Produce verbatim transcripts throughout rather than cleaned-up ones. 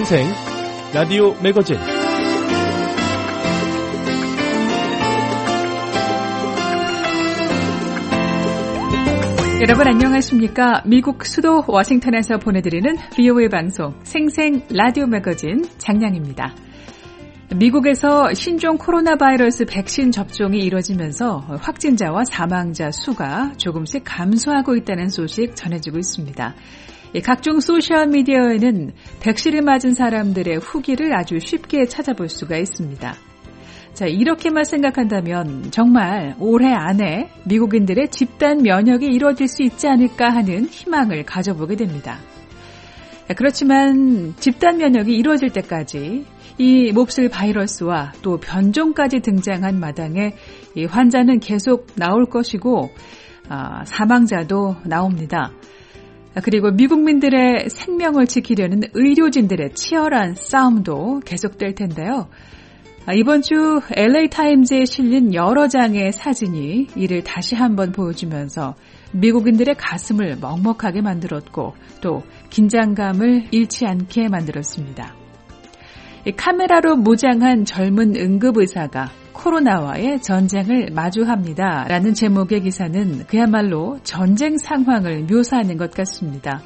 생생 라디오 매거진 여러분 안녕하십니까? 미국 수도 워싱턴에서 보내드리는 브이오에이 방송 생생 라디오 매거진 장량입니다. 미국에서 신종 코로나 바이러스 백신 접종이 이뤄지면서 확진자와 사망자 수가 조금씩 감소하고 있다는 소식 전해지고 있습니다. 각종 소셜미디어에는 백신을 맞은 사람들의 후기를 아주 쉽게 찾아볼 수가 있습니다. 자, 이렇게만 생각한다면 정말 올해 안에 미국인들의 집단 면역이 이루어질 수 있지 않을까 하는 희망을 가져보게 됩니다. 그렇지만 집단 면역이 이루어질 때까지 이 몹쓸 바이러스와 또 변종까지 등장한 마당에 이 환자는 계속 나올 것이고 아, 사망자도 나옵니다. 그리고 미국민들의 생명을 지키려는 의료진들의 치열한 싸움도 계속될 텐데요. 이번 주 엘에이 타임즈에 실린 여러 장의 사진이 이를 다시 한번 보여주면서 미국인들의 가슴을 먹먹하게 만들었고 또 긴장감을 잃지 않게 만들었습니다. 카메라로 무장한 젊은 응급의사가 코로나와의 전쟁을 마주합니다. 라는 제목의 기사는 그야말로 전쟁 상황을 묘사하는 것 같습니다.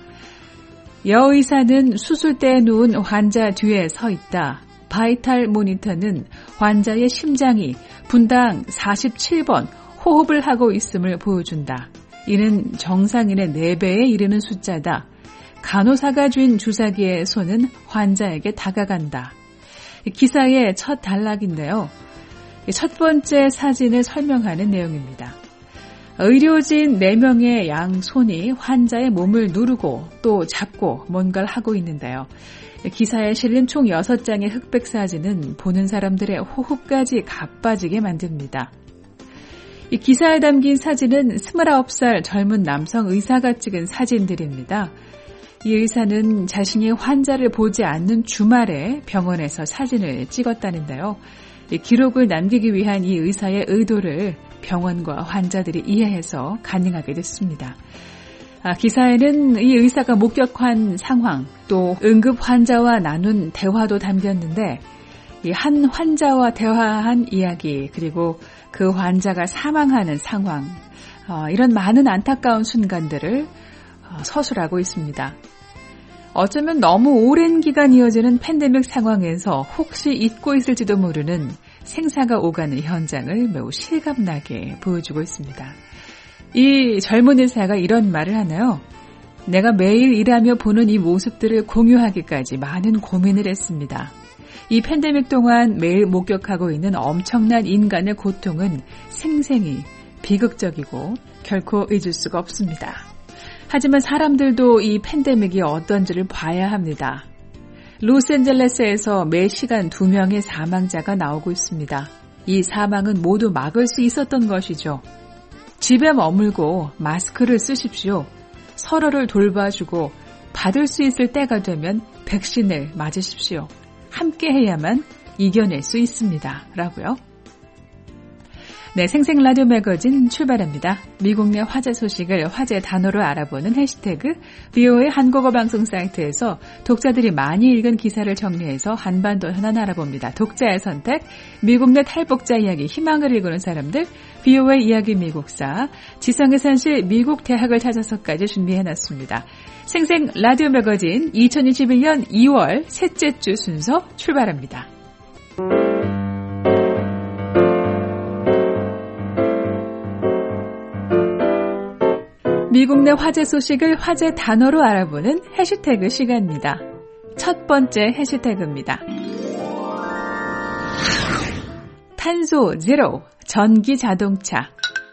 여의사는 수술대에 누운 환자 뒤에 서 있다. 바이탈 모니터는 환자의 심장이 분당 사십칠 번 호흡을 하고 있음을 보여준다. 이는 정상인의 네 배에 이르는 숫자다. 간호사가 쥔 주사기의 손은 환자에게 다가간다. 기사의 첫 단락인데요. 첫 번째 사진을 설명하는 내용입니다. 의료진 네 명의 양손이 환자의 몸을 누르고 또 잡고 뭔가를 하고 있는데요. 기사에 실린 총 여섯 장의 흑백 사진은 보는 사람들의 호흡까지 가빠지게 만듭니다. 이 기사에 담긴 사진은 스물아홉 살 젊은 남성 의사가 찍은 사진들입니다. 이 의사는 자신이 환자를 보지 않는 주말에 병원에서 사진을 찍었다는데요. 이 기록을 남기기 위한 이 의사의 의도를 병원과 환자들이 이해해서 가능하게 됐습니다. 아, 기사에는 이 의사가 목격한 상황, 또 응급 환자와 나눈 대화도 담겼는데 이 한 환자와 대화한 이야기, 그리고 그 환자가 사망하는 상황, 어, 이런 많은 안타까운 순간들을 어, 서술하고 있습니다. 어쩌면 너무 오랜 기간 이어지는 팬데믹 상황에서 혹시 잊고 있을지도 모르는 생사가 오가는 현장을 매우 실감나게 보여주고 있습니다. 이 젊은 의사가 이런 말을 하나요? 내가 매일 일하며 보는 이 모습들을 공유하기까지 많은 고민을 했습니다. 이 팬데믹 동안 매일 목격하고 있는 엄청난 인간의 고통은 생생히 비극적이고 결코 잊을 수가 없습니다. 하지만 사람들도 이 팬데믹이 어떤지를 봐야 합니다. 로스앤젤레스에서 매 시간 두 명의 사망자가 나오고 있습니다. 이 사망은 모두 막을 수 있었던 것이죠. 집에 머물고 마스크를 쓰십시오. 서로를 돌봐주고 받을 수 있을 때가 되면 백신을 맞으십시오. 함께 해야만 이겨낼 수 있습니다. 라고요. 네, 생생 라디오 매거진 출발합니다. 미국 내 화제 소식을 화제 단어로 알아보는 해시태그 브이오에이 한국어 방송 사이트에서 독자들이 많이 읽은 기사를 정리해서 한반도 현안 알아봅니다. 독자의 선택, 미국 내 탈북자 이야기, 희망을 읽는 사람들, 브이오에이 이야기 미국사, 지성의 산실 미국 대학을 찾아서까지 준비해놨습니다. 생생 라디오 매거진 이천이십일 년 이월 셋째 주 순서 출발합니다. 미국 내 화제 소식을 화제 단어로 알아보는 해시태그 시간입니다. 첫 번째 해시태그입니다. 탄소 제로, 전기 자동차.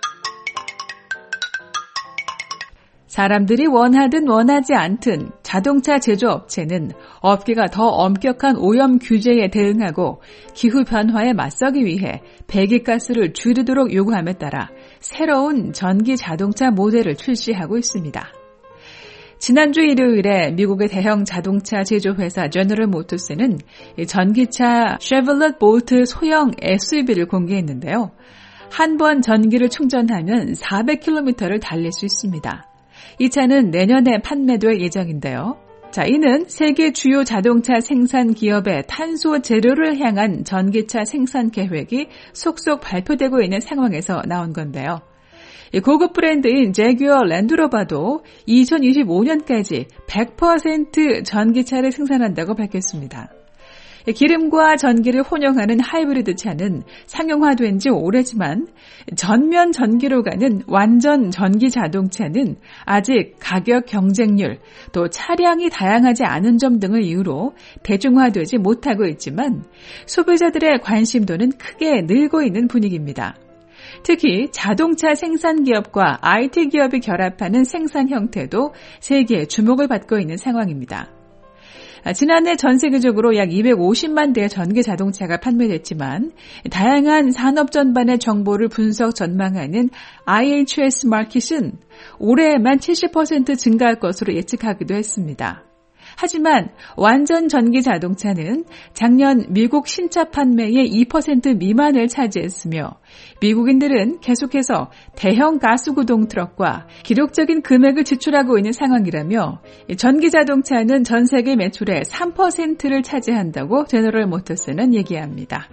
사람들이 원하든 원하지 않든 자동차 제조업체는 업계가 더 엄격한 오염 규제에 대응하고 기후변화에 맞서기 위해 배기가스를 줄이도록 요구함에 따라 새로운 전기 자동차 모델을 출시하고 있습니다. 지난주 일요일에 미국의 대형 자동차 제조회사 제너럴 모터스는 전기차 쉐벌렛 볼트 소형 에스유브이를 공개했는데요. 한 번 전기를 충전하면 사백 킬로미터를 달릴 수 있습니다. 이 차는 내년에 판매될 예정인데요. 자, 이는 세계 주요 자동차 생산 기업의 탄소 제로를 향한 전기차 생산 계획이 속속 발표되고 있는 상황에서 나온 건데요. 고급 브랜드인 제규어 랜드로버도 이천이십오 년까지 백 퍼센트 전기차를 생산한다고 밝혔습니다. 기름과 전기를 혼용하는 하이브리드 차는 상용화된 지 오래지만 전면 전기로 가는 완전 전기 자동차는 아직 가격 경쟁률, 또 차량이 다양하지 않은 점 등을 이유로 대중화되지 못하고 있지만 소비자들의 관심도는 크게 늘고 있는 분위기입니다. 특히 자동차 생산 기업과 아이티 기업이 결합하는 생산 형태도 세계의 주목을 받고 있는 상황입니다. 지난해 전 세계적으로 약 이백오십만 대의 전기 자동차가 판매됐지만 다양한 산업 전반의 정보를 분석 전망하는 아이에이치에스 마켓은 올해에만 칠십 퍼센트 증가할 것으로 예측하기도 했습니다. 하지만 완전 전기 자동차는 작년 미국 신차 판매의 이 퍼센트 미만을 차지했으며 미국인들은 계속해서 대형 가스구동 트럭과 기록적인 금액을 지출하고 있는 상황이라며 전기 자동차는 전 세계 매출의 삼 퍼센트를 차지한다고 제너럴 모터스는 얘기합니다.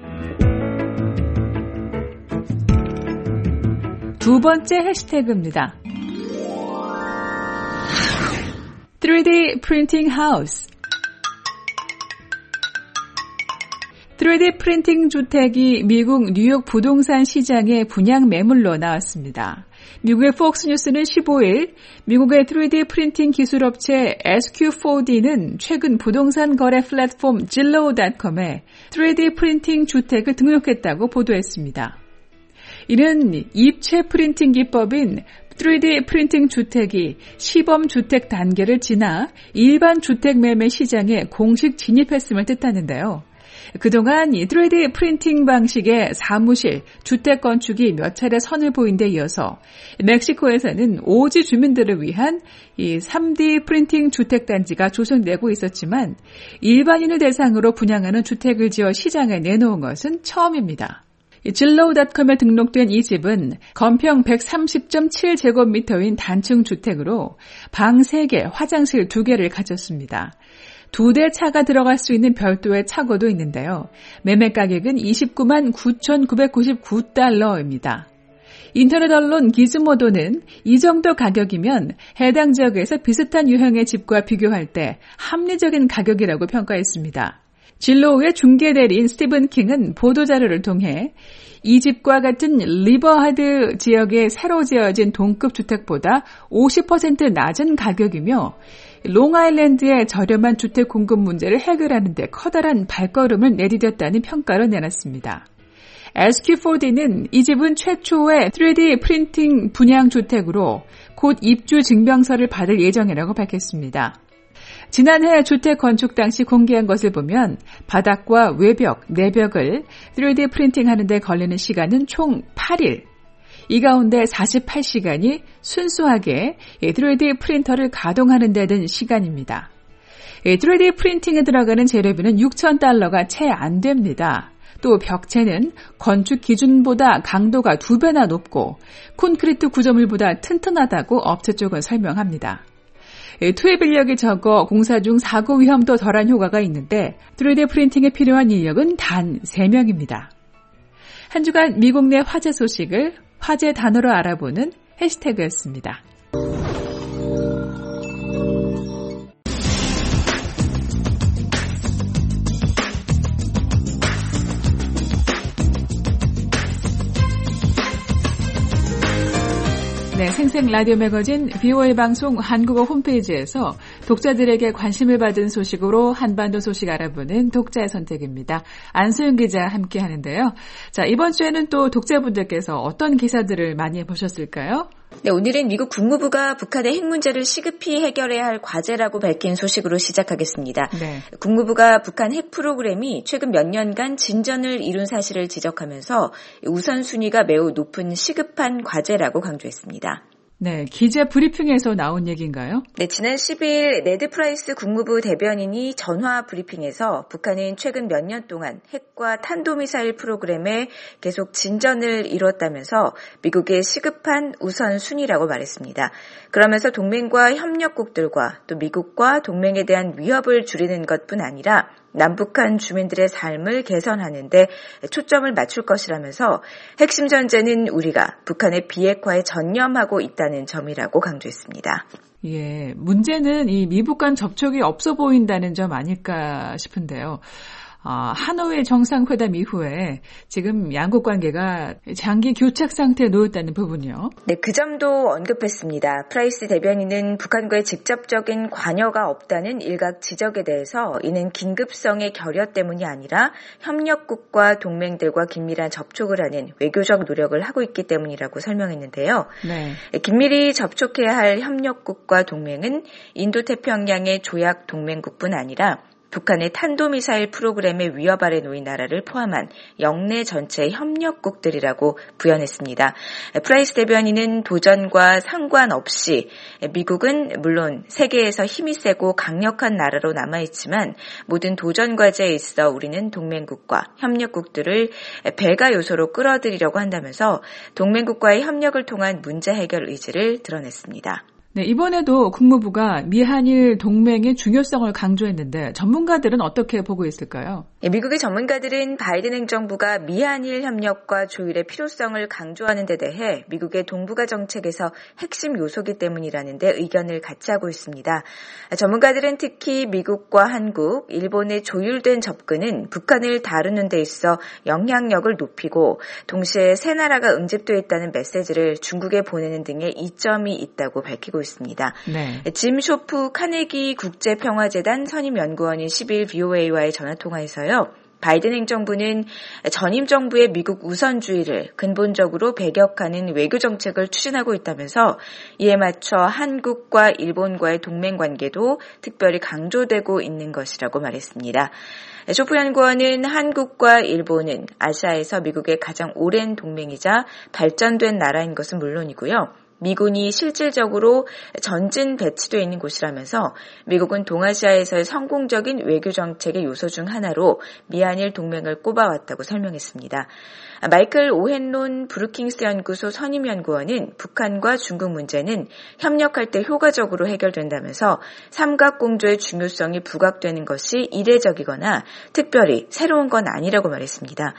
두 번째 해시태그입니다. 쓰리디 프린팅 하우스. 쓰리디 프린팅 주택이 미국 뉴욕 부동산 시장의 분양 매물로 나왔습니다. 미국의 폭스뉴스는 십오 일 미국의 쓰리디 프린팅 기술업체 에스큐 포디는 최근 부동산 거래 플랫폼 질로우 닷컴에 쓰리디 프린팅 주택을 등록했다고 보도했습니다. 이는 입체 프린팅 기법인 쓰리디 프린팅 주택이 시범 주택 단계를 지나 일반 주택 매매 시장에 공식 진입했음을 뜻하는데요. 그동안 이 쓰리디 프린팅 방식의 사무실, 주택 건축이 몇 차례 선을 보인 데 이어서 멕시코에서는 오지 주민들을 위한 이 쓰리디 프린팅 주택 단지가 조성되고 있었지만 일반인을 대상으로 분양하는 주택을 지어 시장에 내놓은 것은 처음입니다. 질로우 닷컴에 등록된 이 집은 건평 백삼십 점 칠 제곱미터인 단층 주택으로 방 세 개, 화장실 두 개를 가졌습니다. 두 대 차가 들어갈 수 있는 별도의 차고도 있는데요. 매매 가격은 이십구만 구천구백구십구 달러입니다. 인터넷 언론 기즈모도는 이 정도 가격이면 해당 지역에서 비슷한 유형의 집과 비교할 때 합리적인 가격이라고 평가했습니다. 진로우의 중개대리인 스티븐 킹은 보도자료를 통해 이 집과 같은 리버하드 지역에 새로 지어진 동급 주택보다 오십 퍼센트 낮은 가격이며 롱아일랜드의 저렴한 주택 공급 문제를 해결하는 데 커다란 발걸음을 내디뎠다는 평가를 내놨습니다. 에스큐 포디는 이 집은 최초의 쓰리디 프린팅 분양 주택으로 곧 입주 증명서를 받을 예정이라고 밝혔습니다. 지난해 주택 건축 당시 공개한 것을 보면 바닥과 외벽, 내벽을 쓰리디 프린팅하는 데 걸리는 시간은 총 팔 일. 이 가운데 사십팔 시간이 순수하게 쓰리디 프린터를 가동하는 데 든 시간입니다. 쓰리디 프린팅에 들어가는 재료비는 육천 달러가 채 안 됩니다. 또 벽체는 건축 기준보다 강도가 두 배나 높고 콘크리트 구조물보다 튼튼하다고 업체 쪽은 설명합니다. 투입 인력이 적어 공사 중 사고 위험도 덜한 효과가 있는데 쓰리디 프린팅에 필요한 인력은 단 세 명입니다. 한 주간 미국 내 화제 소식을 화제 단어로 알아보는 해시태그였습니다. 네, 생생 라디오 매거진 비오에이 방송 한국어 홈페이지에서 독자들에게 관심을 받은 소식으로 한반도 소식 알아보는 독자의 선택입니다. 안소영 기자 함께 하는데요. 자, 이번 주에는 또 독자분들께서 어떤 기사들을 많이 보셨을까요? 네, 오늘은 미국 국무부가 북한의 핵 문제를 시급히 해결해야 할 과제라고 밝힌 소식으로 시작하겠습니다. 네. 국무부가 북한 핵 프로그램이 최근 몇 년간 진전을 이룬 사실을 지적하면서 우선순위가 매우 높은 시급한 과제라고 강조했습니다. 네, 기자 브리핑에서 나온 얘기인가요? 네, 지난 십일 네드 프라이스 국무부 대변인이 전화 브리핑에서 북한은 최근 몇 년 동안 핵과 탄도미사일 프로그램에 계속 진전을 이뤘다면서 미국의 시급한 우선순위라고 말했습니다. 그러면서 동맹과 협력국들과 또 미국과 동맹에 대한 위협을 줄이는 것뿐 아니라 남북한 주민들의 삶을 개선하는 데 초점을 맞출 것이라면서 핵심 전제는 우리가 북한의 비핵화에 전념하고 있다는 점이라고 강조했습니다. 예, 문제는 이 미북 간 접촉이 없어 보인다는 점 아닐까 싶은데요. 아, 하노이 정상회담 이후에 지금 양국 관계가 장기 교착 상태에 놓였다는 부분이요. 네, 그 점도 언급했습니다. 프라이스 대변인은 북한과의 직접적인 관여가 없다는 일각 지적에 대해서 이는 긴급성의 결여 때문이 아니라 협력국과 동맹들과 긴밀한 접촉을 하는 외교적 노력을 하고 있기 때문이라고 설명했는데요. 네. 긴밀히 접촉해야 할 협력국과 동맹은 인도태평양의 조약 동맹국뿐 아니라 북한의 탄도미사일 프로그램의 위협 아래 놓인 나라를 포함한 영내 전체 협력국들이라고 부연했습니다. 프라이스 대변인은 도전과 상관없이 미국은 물론 세계에서 힘이 세고 강력한 나라로 남아있지만 모든 도전 과제에 있어 우리는 동맹국과 협력국들을 배가 요소로 끌어들이려고 한다면서 동맹국과의 협력을 통한 문제 해결 의지를 드러냈습니다. 네, 이번에도 국무부가 미한일 동맹의 중요성을 강조했는데 전문가들은 어떻게 보고 있을까요? 예, 미국의 전문가들은 바이든 행정부가 미한일 협력과 조율의 필요성을 강조하는 데 대해 미국의 동북아 정책에서 핵심 요소기 때문이라는 데 의견을 같이 하고 있습니다. 전문가들은 특히 미국과 한국, 일본의 조율된 접근은 북한을 다루는 데 있어 영향력을 높이고 동시에 세 나라가 응집되어 있다는 메시지를 중국에 보내는 등의 이점이 있다고 밝히고 있습니다. 네. 짐 쇼프 카네기 국제평화재단 선임연구원이 십일 브이오에이와의 전화통화에서요. 바이든 행정부는 전임 정부의 미국 우선주의를 근본적으로 배격하는 외교 정책을 추진하고 있다면서 이에 맞춰 한국과 일본과의 동맹 관계도 특별히 강조되고 있는 것이라고 말했습니다. 쇼프 연구원은 한국과 일본은 아시아에서 미국의 가장 오랜 동맹이자 발전된 나라인 것은 물론이고요. 미군이 실질적으로 전진 배치되어 있는 곳이라면서 미국은 동아시아에서의 성공적인 외교 정책의 요소 중 하나로 미한일 동맹을 꼽아왔다고 설명했습니다. 마이클 오헨론 브루킹스 연구소 선임연구원은 북한과 중국 문제는 협력할 때 효과적으로 해결된다면서 삼각공조의 중요성이 부각되는 것이 이례적이거나 특별히 새로운 건 아니라고 말했습니다.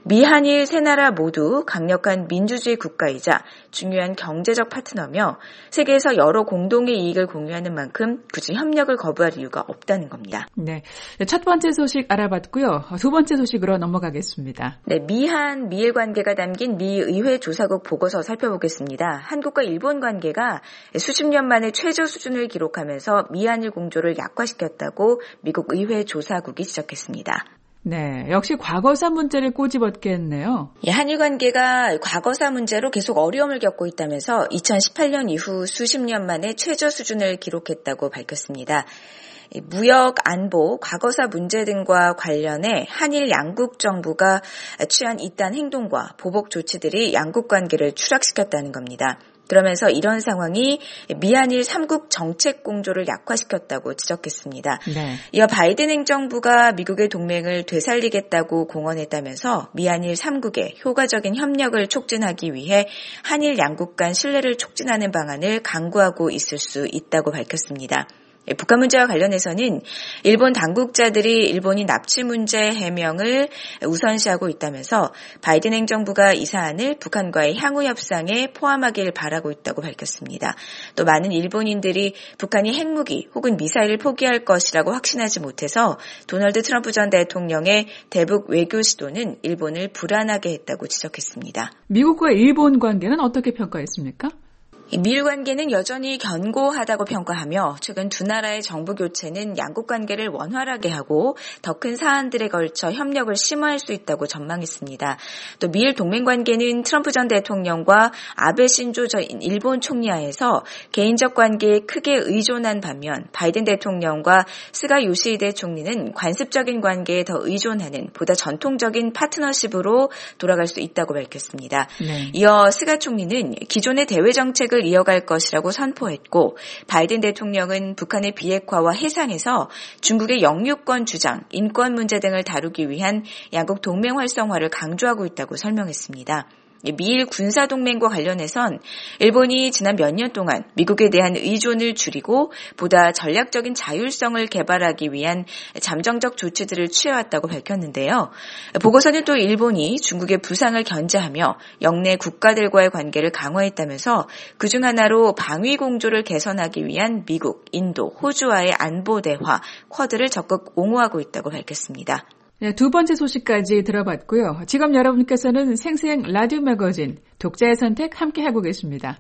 미한일 세 나라 모두 강력한 민주주의 국가이자 중요한 경제적 파트너며 세계에서 여러 공동의 이익을 공유하는 만큼 굳이 협력을 거부할 이유가 없다는 겁니다. 네, 첫 번째 소식 알아봤고요. 두 번째 소식으로 넘어가겠습니다. 네, 미한, 미일 관계가 담긴 미 의회 조사국 보고서 살펴보겠습니다. 한국과 일본 관계가 수십 년 만에 최저 수준을 기록하면서 미한일 공조를 약화시켰다고 미국 의회 조사국이 지적했습니다. 네, 역시 과거사 문제를 꼬집었겠네요. 예, 한일 관계가 과거사 문제로 계속 어려움을 겪고 있다면서 이천십팔 년 이후 수십 년 만에 최저 수준을 기록했다고 밝혔습니다. 무역, 안보, 과거사 문제 등과 관련해 한일 양국 정부가 취한 이딴 행동과 보복 조치들이 양국 관계를 추락시켰다는 겁니다. 그러면서 이런 상황이 미한일 삼국 정책 공조를 약화시켰다고 지적했습니다. 네. 이어 바이든 행정부가 미국의 동맹을 되살리겠다고 공언했다면서 미한일 삼국의 효과적인 협력을 촉진하기 위해 한일 양국 간 신뢰를 촉진하는 방안을 강구하고 있을 수 있다고 밝혔습니다. 북한 문제와 관련해서는 일본 당국자들이 일본이 납치 문제 해명을 우선시하고 있다면서 바이든 행정부가 이 사안을 북한과의 향후 협상에 포함하길 바라고 있다고 밝혔습니다. 또 많은 일본인들이 북한이 핵무기 혹은 미사일을 포기할 것이라고 확신하지 못해서 도널드 트럼프 전 대통령의 대북 외교 시도는 일본을 불안하게 했다고 지적했습니다. 미국과 일본 관계는 어떻게 평가했습니까? 미일 관계는 여전히 견고하다고 평가하며 최근 두 나라의 정부 교체는 양국 관계를 원활하게 하고 더 큰 사안들에 걸쳐 협력을 심화할 수 있다고 전망했습니다. 또 미일 동맹 관계는 트럼프 전 대통령과 아베 신조 전 일본 총리하에서 개인적 관계에 크게 의존한 반면 바이든 대통령과 스가 요시히데 총리는 관습적인 관계에 더 의존하는 보다 전통적인 파트너십으로 돌아갈 수 있다고 밝혔습니다. 네. 이어 스가 총리는 기존의 대외 정책을 공격을 이어갈 것이라고 선포했고 바이든 대통령은 북한의 비핵화와 해상에서 중국의 영유권 주장, 인권 문제 등을 다루기 위한 양국 동맹 활성화를 강조하고 있다고 설명했습니다. 미일 군사동맹과 관련해선 일본이 지난 몇 년 동안 미국에 대한 의존을 줄이고 보다 전략적인 자율성을 개발하기 위한 잠정적 조치들을 취해왔다고 밝혔는데요. 보고서는 또 일본이 중국의 부상을 견제하며 영내 국가들과의 관계를 강화했다면서 그중 하나로 방위 공조를 개선하기 위한 미국, 인도, 호주와의 안보 대화, 쿼드를 적극 옹호하고 있다고 밝혔습니다. 네, 두 번째 소식까지 들어봤고요. 지금 여러분께서는 생생 라디오 매거진 독자의 선택 함께하고 계십니다.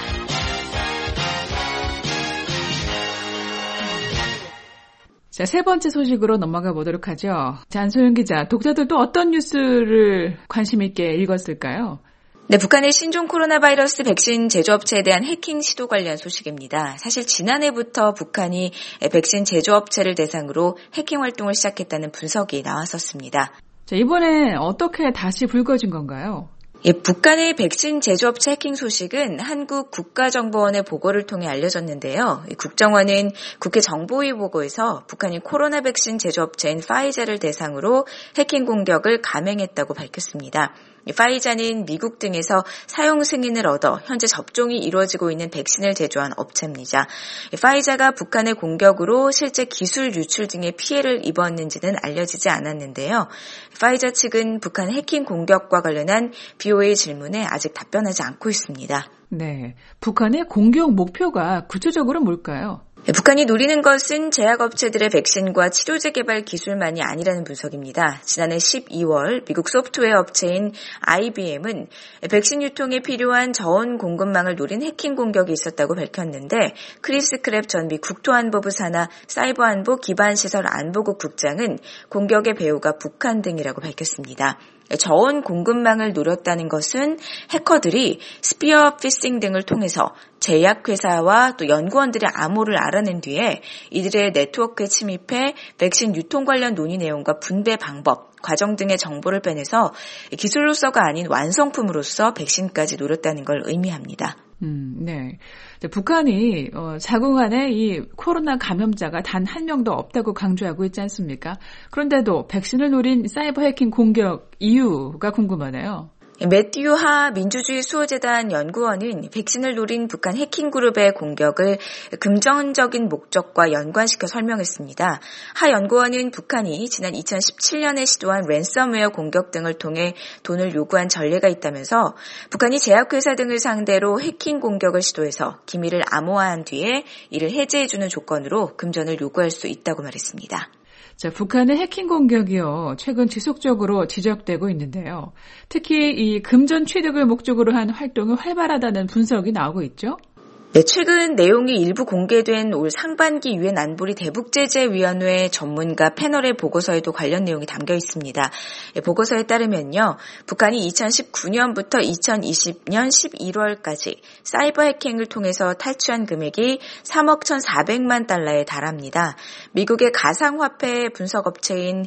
자, 세 번째 소식으로 넘어가 보도록 하죠. 자, 안소영 기자, 독자들 또 어떤 뉴스를 관심 있게 읽었을까요? 네, 북한의 신종 코로나 바이러스 백신 제조업체에 대한 해킹 시도 관련 소식입니다. 사실 지난해부터 북한이 백신 제조업체를 대상으로 해킹 활동을 시작했다는 분석이 나왔었습니다. 자, 이번에 어떻게 다시 불거진 건가요? 예, 북한의 백신 제조업체 해킹 소식은 한국 국가정보원의 보고를 통해 알려졌는데요. 국정원은 국회 정보위 보고에서 북한이 코로나 백신 제조업체인 파이자를 대상으로 해킹 공격을 감행했다고 밝혔습니다. 파이자는 미국 등에서 사용 승인을 얻어 현재 접종이 이루어지고 있는 백신을 제조한 업체입니다. 파이자가 북한의 공격으로 실제 기술 유출 등의 피해를 입었는지는 알려지지 않았는데요. 파이자 측은 북한 해킹 공격과 관련한 비오에이 질문에 아직 답변하지 않고 있습니다. 네, 북한의 공격 목표가 구체적으로 뭘까요? 북한이 노리는 것은 제약업체들의 백신과 치료제 개발 기술만이 아니라는 분석입니다. 지난해 십이월 미국 소프트웨어 업체인 아이비엠은 백신 유통에 필요한 저온 공급망을 노린 해킹 공격이 있었다고 밝혔는데 크리스 크랩 전 미 국토안보부 산하 사이버안보 기반시설 안보국 국장은 공격의 배후가 북한 등이라고 밝혔습니다. 저온 공급망을 노렸다는 것은 해커들이 스피어 피싱 등을 통해서 제약회사와 또 연구원들의 암호를 알아낸 뒤에 이들의 네트워크에 침입해 백신 유통 관련 논의 내용과 분배 방법, 과정 등의 정보를 빼내서 기술로서가 아닌 완성품으로서 백신까지 노렸다는 걸 의미합니다. 음, 네. 북한이 어, 자국 안에 이 코로나 감염자가 단 한 명도 없다고 강조하고 있지 않습니까? 그런데도 백신을 노린 사이버 해킹 공격 이유가 궁금하네요. 매튜 하 민주주의 수호재단 연구원은 백신을 노린 북한 해킹 그룹의 공격을 금전적인 목적과 연관시켜 설명했습니다. 하 연구원은 북한이 지난 이천십칠 년에 시도한 랜섬웨어 공격 등을 통해 돈을 요구한 전례가 있다면서 북한이 제약회사 등을 상대로 해킹 공격을 시도해서 기밀을 암호화한 뒤에 이를 해제해주는 조건으로 금전을 요구할 수 있다고 말했습니다. 자, 북한의 해킹 공격이요, 최근 지속적으로 지적되고 있는데요. 특히 이 금전 취득을 목적으로 한 활동이 활발하다는 분석이 나오고 있죠. 네, 최근 내용이 일부 공개된 올 상반기 유엔 안보리 대북제재위원회 전문가 패널의 보고서에도 관련 내용이 담겨 있습니다. 네, 보고서에 따르면요, 북한이 이천십구 년부터 이천이십 년 십일월까지 사이버 해킹을 통해서 탈취한 금액이 삼억 천사백만 달러에 달합니다. 미국의 가상화폐 분석업체인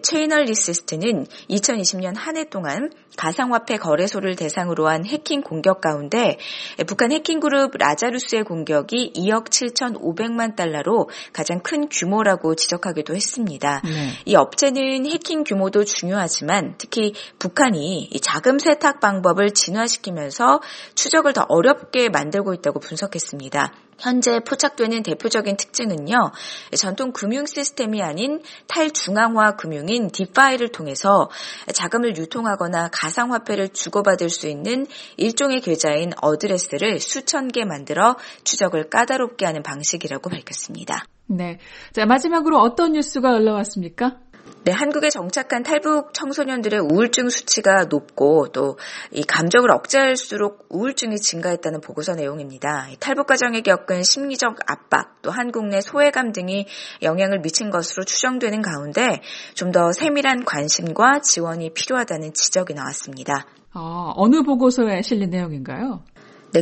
체이널리시스트는 이천이십 년 한 해 동안 가상화폐 거래소를 대상으로 한 해킹 공격 가운데 북한 해킹 그룹 라자루스의 공격이 이억 칠천오백만 달러로 가장 큰 규모라고 지적하기도 했습니다. 네. 이 업체는 해킹 규모도 중요하지만 특히 북한이 이 자금 세탁 방법을 진화시키면서 추적을 더 어렵게 만들고 있다고 분석했습니다. 현재 포착되는 대표적인 특징은요, 전통 금융 시스템이 아닌 탈중앙화 금융인 디파이를 통해서 자금을 유통하거나 가상화폐를 주고받을 수 있는 일종의 계좌인 어드레스를 수천 개 만들어 추적을 까다롭게 하는 방식이라고 밝혔습니다. 네. 자, 마지막으로 어떤 뉴스가 올라왔습니까? 네, 한국에 정착한 탈북 청소년들의 우울증 수치가 높고 또 이 감정을 억제할수록 우울증이 증가했다는 보고서 내용입니다. 탈북 가정에 겪은 심리적 압박, 또 한국 내 소외감 등이 영향을 미친 것으로 추정되는 가운데 좀 더 세밀한 관심과 지원이 필요하다는 지적이 나왔습니다. 아, 어느 보고서에 실린 내용인가요? 네,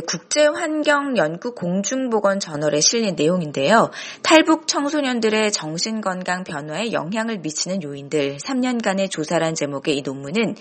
국제환경연구공중보건저널에 실린 내용인데요. 탈북 청소년들의 정신건강 변화에 영향을 미치는 요인들 삼 년간의 조사란 제목의 이 논문은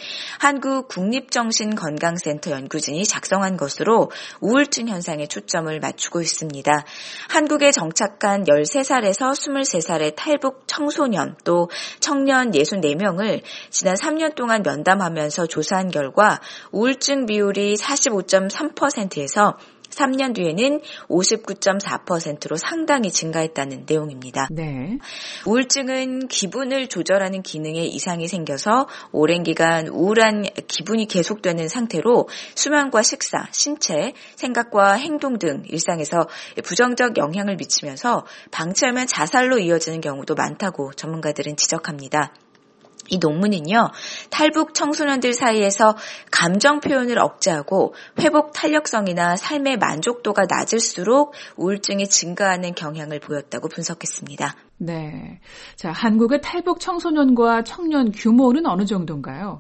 한국국립정신건강센터 연구진이 작성한 것으로 우울증 현상에 초점을 맞추고 있습니다. 한국에 정착한 열세 살에서 스물세 살의 탈북 청소년 또 청년 육십사 명을 지난 삼 년 동안 면담하면서 조사한 결과 우울증 비율이 사십오 점 삼 퍼센트에서 삼 년 뒤에는 오십구 점 사 퍼센트로 상당히 증가했다는 내용입니다. 네. 우울증은 기분을 조절하는 기능에 이상이 생겨서 오랜 기간 우울한 기분이 계속되는 상태로 수면과 식사, 신체, 생각과 행동 등 일상에서 부정적 영향을 미치면서 방치하면 자살로 이어지는 경우도 많다고 전문가들은 지적합니다. 이 논문은요, 탈북 청소년들 사이에서 감정 표현을 억제하고 회복 탄력성이나 삶의 만족도가 낮을수록 우울증이 증가하는 경향을 보였다고 분석했습니다. 네. 자, 한국의 탈북 청소년과 청년 규모는 어느 정도인가요?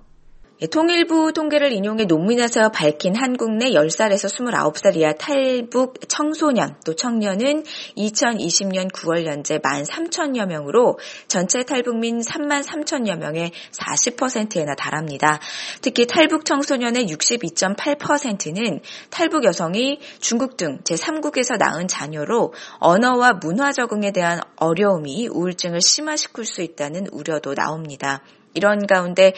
통일부 통계를 인용해 논문에서 밝힌 한국 내 열 살에서 스물아홉 살 이하 탈북 청소년 또 청년은 이천이십 년 구월 현재 만 삼천여 명으로 전체 탈북민 삼만 삼천여 명의 사십 퍼센트에나 달합니다. 특히 탈북 청소년의 육십이 점 팔 퍼센트는 탈북 여성이 중국 등 제삼국에서 낳은 자녀로 언어와 문화 적응에 대한 어려움이 우울증을 심화시킬 수 있다는 우려도 나옵니다. 이런 가운데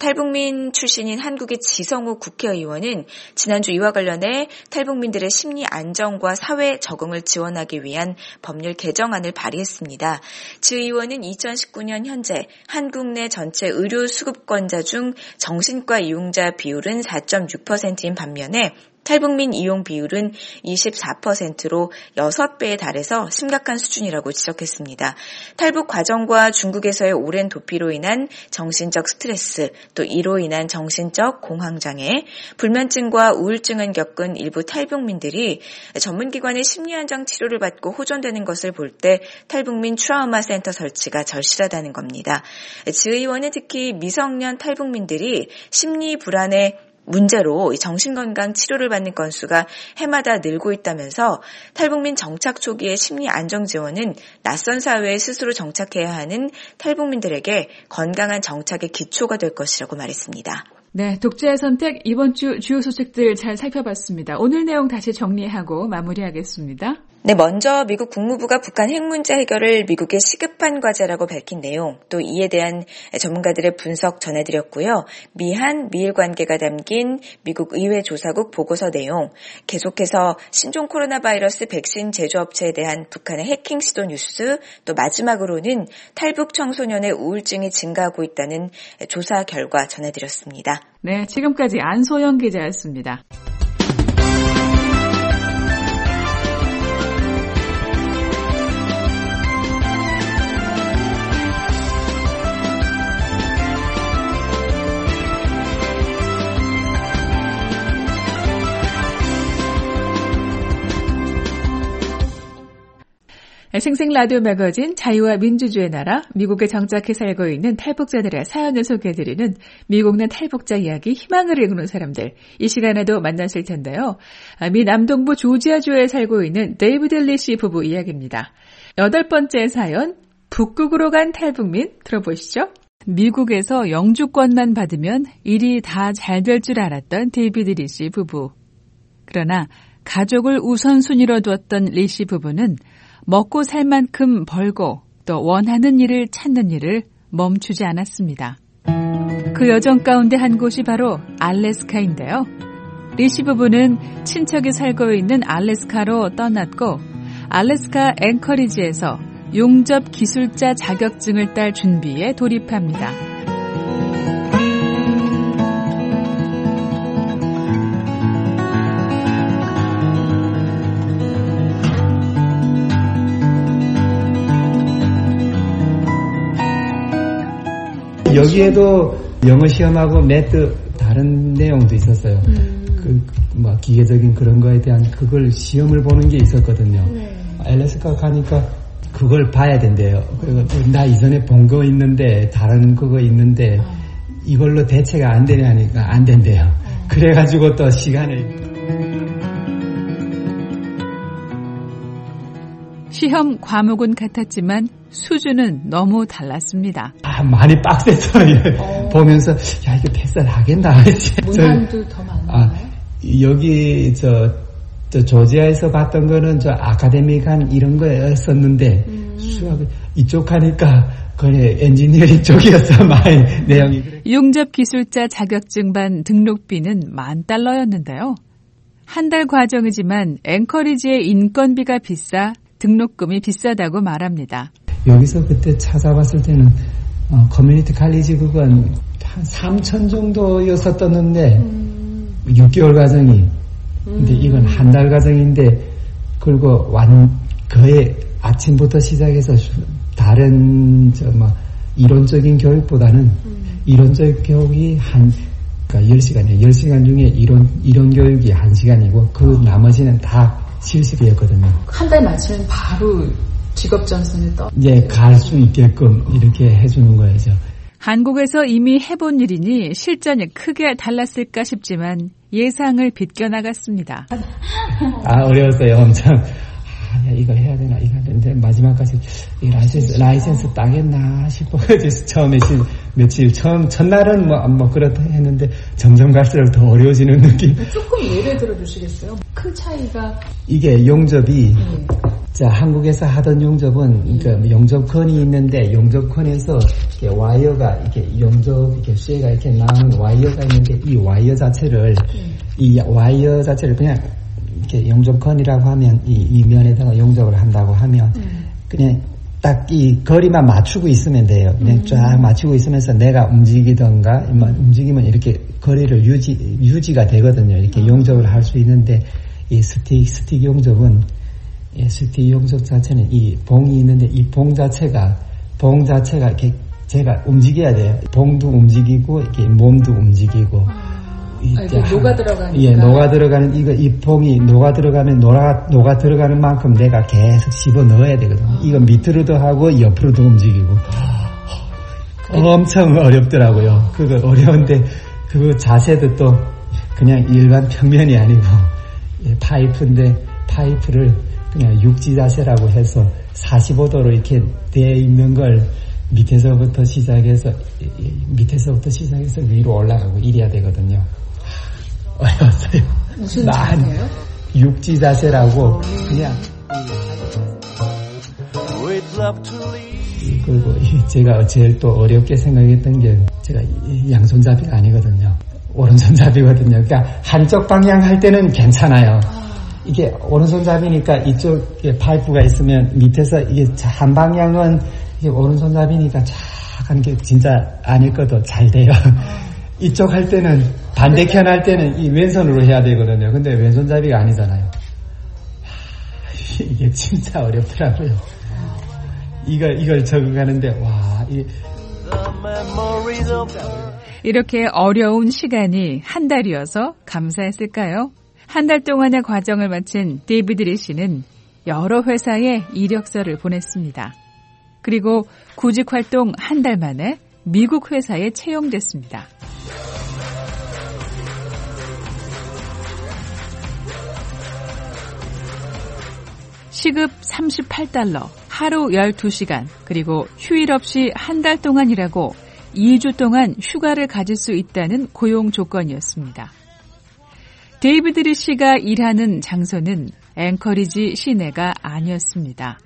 탈북민 출신인 한국의 지성호 국회의원은 지난주 이와 관련해 탈북민들의 심리 안정과 사회 적응을 지원하기 위한 법률 개정안을 발의했습니다. 지 의원은 이천십구 년 현재 한국 내 전체 의료 수급권자 중 정신과 이용자 비율은 사 점 육 퍼센트인 반면에 탈북민 이용 비율은 이십사 퍼센트로 여섯 배에 달해서 심각한 수준이라고 지적했습니다. 탈북 과정과 중국에서의 오랜 도피로 인한 정신적 스트레스, 또 이로 인한 정신적 공황장애, 불면증과 우울증을 겪은 일부 탈북민들이 전문기관의 심리안정 치료를 받고 호전되는 것을 볼 때 탈북민 트라우마 센터 설치가 절실하다는 겁니다. 지 의원은 특히 미성년 탈북민들이 심리 불안에 문제로 정신건강 치료를 받는 건수가 해마다 늘고 있다면서 탈북민 정착 초기의 심리 안정 지원은 낯선 사회에 스스로 정착해야 하는 탈북민들에게 건강한 정착의 기초가 될 것이라고 말했습니다. 네, 독자의 선택 이번 주 주요 소식들 잘 살펴봤습니다. 오늘 내용 다시 정리하고 마무리하겠습니다. 네, 먼저 미국 국무부가 북한 핵 문제 해결을 미국의 시급한 과제라고 밝힌 내용, 또 이에 대한 전문가들의 분석 전해드렸고요. 미한, 미일 관계가 담긴 미국 의회 조사국 보고서 내용, 계속해서 신종 코로나 바이러스 백신 제조업체에 대한 북한의 해킹 시도 뉴스, 또 마지막으로는 탈북 청소년의 우울증이 증가하고 있다는 조사 결과 전해드렸습니다. 네, 지금까지 안소영 기자였습니다. 생생 라디오 매거진 자유와 민주주의 나라, 미국에 정착해 살고 있는 탈북자들의 사연을 소개해드리는 미국 내 탈북자 이야기, 희망을 이루는 사람들. 이 시간에도 만나실 텐데요. 미 남동부 조지아주에 살고 있는 데이비드 리시 부부 이야기입니다. 여덟 번째 사연, 북극으로 간 탈북민 들어보시죠. 미국에서 영주권만 받으면 일이 다 잘 될 줄 알았던 데이비드 리시 부부. 그러나 가족을 우선순위로 두었던 리시 부부는 먹고 살 만큼 벌고 또 원하는 일을 찾는 일을 멈추지 않았습니다. 그 여정 가운데 한 곳이 바로 알래스카인데요. 리시 부부는 친척이 살고 있는 알래스카로 떠났고 알래스카 앵커리지에서 용접 기술자 자격증을 딸 준비에 돌입합니다. 여기에도 영어 시험하고 매트 다른 내용도 있었어요. 음. 그, 뭐, 기계적인 그런 거에 대한 그걸 시험을 보는 게 있었거든요. 네. 알래스카 가니까 그걸 봐야 된대요. 그리고 나 이전에 본 거 있는데, 다른 그거 있는데, 어. 이걸로 대체가 안 되냐니까 안 된대요. 어. 그래가지고 또 시간을. 시험 과목은 같았지만 수준은 너무 달랐습니다. 아, 많이 빡셌어요. 어. 보면서 야 이거 패스하겠나. 문항도 더 많나요? 아, 여기 저, 저 조지아에서 봤던 거는 저 아카데믹한 이런 거였었는데 음. 수학 이쪽 하니까 그래 엔지니어링 쪽이었어 많이 내용이. 용접 기술자 자격증반 등록비는 만 달러였는데요. 한 달 과정이지만 앵커리지의 인건비가 비싸 등록금이 비싸다고 말합니다. 여기서 그때 찾아봤을 때는 어, 커뮤니티 칼리지 그건 한 삼천 정도였었던데 음. 육 개월 과정이. 근데 음. 이건 한 달 과정인데 그리고 완 거의 아침부터 시작해서 다른 저 뭐 이론적인 교육보다는 음. 이론적 교육이 한 그러니까 열 시간이에요. 열 시간 중에 이론 이론 교육이 한 시간이고 그 나머지는 다 실습이었거든요. 한 달 마치면 바로 직업 전선에 떠. 이제 갈 수 있게끔 이렇게 해주는 거죠. 한국에서 이미 해본 일이니 실전이 크게 달랐을까 싶지만 예상을 비껴나갔습니다. 아 어려웠어요. 엄청. 아, 야, 이거 해야 되나 이거 해야 되는데 마지막까지 이 라이센스 라이센스 따겠나 싶어가지고 처음에 시, 며칠 처음 첫날은 뭐, 뭐 그렇다 했는데 점점 갈수록 더 어려워지는 느낌. 조금 예를 들어 주시겠어요? 큰 차이가 이게 용접이 네. 자 한국에서 하던 용접은 그러니까 용접컨이 있는데 용접컨에서 이렇게 와이어가 이렇게 용접 이렇게 쇠가 이렇게 나오는 와이어가 있는데 이 와이어 자체를 네. 이 와이어 자체를 그냥 이렇게 용접컨이라고 하면 이, 이 면에다가 용접을 한다고 하면 음. 그냥 딱 이 거리만 맞추고 있으면 돼요. 그냥 음. 쫙 맞추고 있으면서 내가 움직이던가 움직이면 이렇게 거리를 유지 유지가 되거든요. 이렇게 음. 용접을 할 수 있는데 이 스틱 스틱 용접은 이 스틱 용접 자체는 이 봉이 있는데 이 봉 자체가 봉 자체가 이렇게 제가 움직여야 돼요. 봉도 움직이고 이렇게 몸도 움직이고. 음. 아, 이게 녹아 들어가니까. 예, 녹아 들어가는 이거 이 봉이 녹아 들어가면 녹아 녹아 들어가는 만큼 내가 계속 씹어 넣어야 되거든요. 아. 이거 밑으로도 하고 옆으로도 움직이고. 아. 엄청 어렵더라고요. 그거 어려운데 그 자세도 또 그냥 일반 평면이 아니고 예, 파이프인데 파이프를 그냥 육지 자세라고 해서 사십오 도로 이렇게 되어 있는 걸 밑에서부터 시작해서 밑에서부터 시작해서 위로 올라가고 이래야 되거든요. 어려웠어요. 무슨 자세요? 육지 자세라고 그냥 그리고 제가 제일 또 어렵게 생각했던 게 제가 양손잡이가 아니거든요. 오른손잡이거든요. 그러니까 한쪽 방향 할 때는 괜찮아요. 이게 오른손잡이니까 이쪽에 파이프가 있으면 밑에서 이게 한 방향은 이게 오른손잡이니까 쫙 하는 게 진짜 아닐 것도 잘 돼요. 이쪽 할 때는 반대편 할 때는 이 왼손으로 해야 되거든요. 근데 왼손잡이가 아니잖아요. 하, 이게 진짜 어렵더라고요. 이걸 이걸 적응하는데 와 이. 이렇게 어려운 시간이 한 달이어서 감사했을까요? 한 달 동안의 과정을 마친 데이비드 리 씨는 여러 회사에 이력서를 보냈습니다. 그리고 구직 활동 한 달 만에 미국 회사에 채용됐습니다. 시급 삼십팔 달러, 하루 열두 시간, 그리고 휴일 없이 한 달 동안 일하고 이 주 동안 휴가를 가질 수 있다는 고용 조건이었습니다. 데이비드 리 씨가 일하는 장소는 앵커리지 시내가 아니었습니다.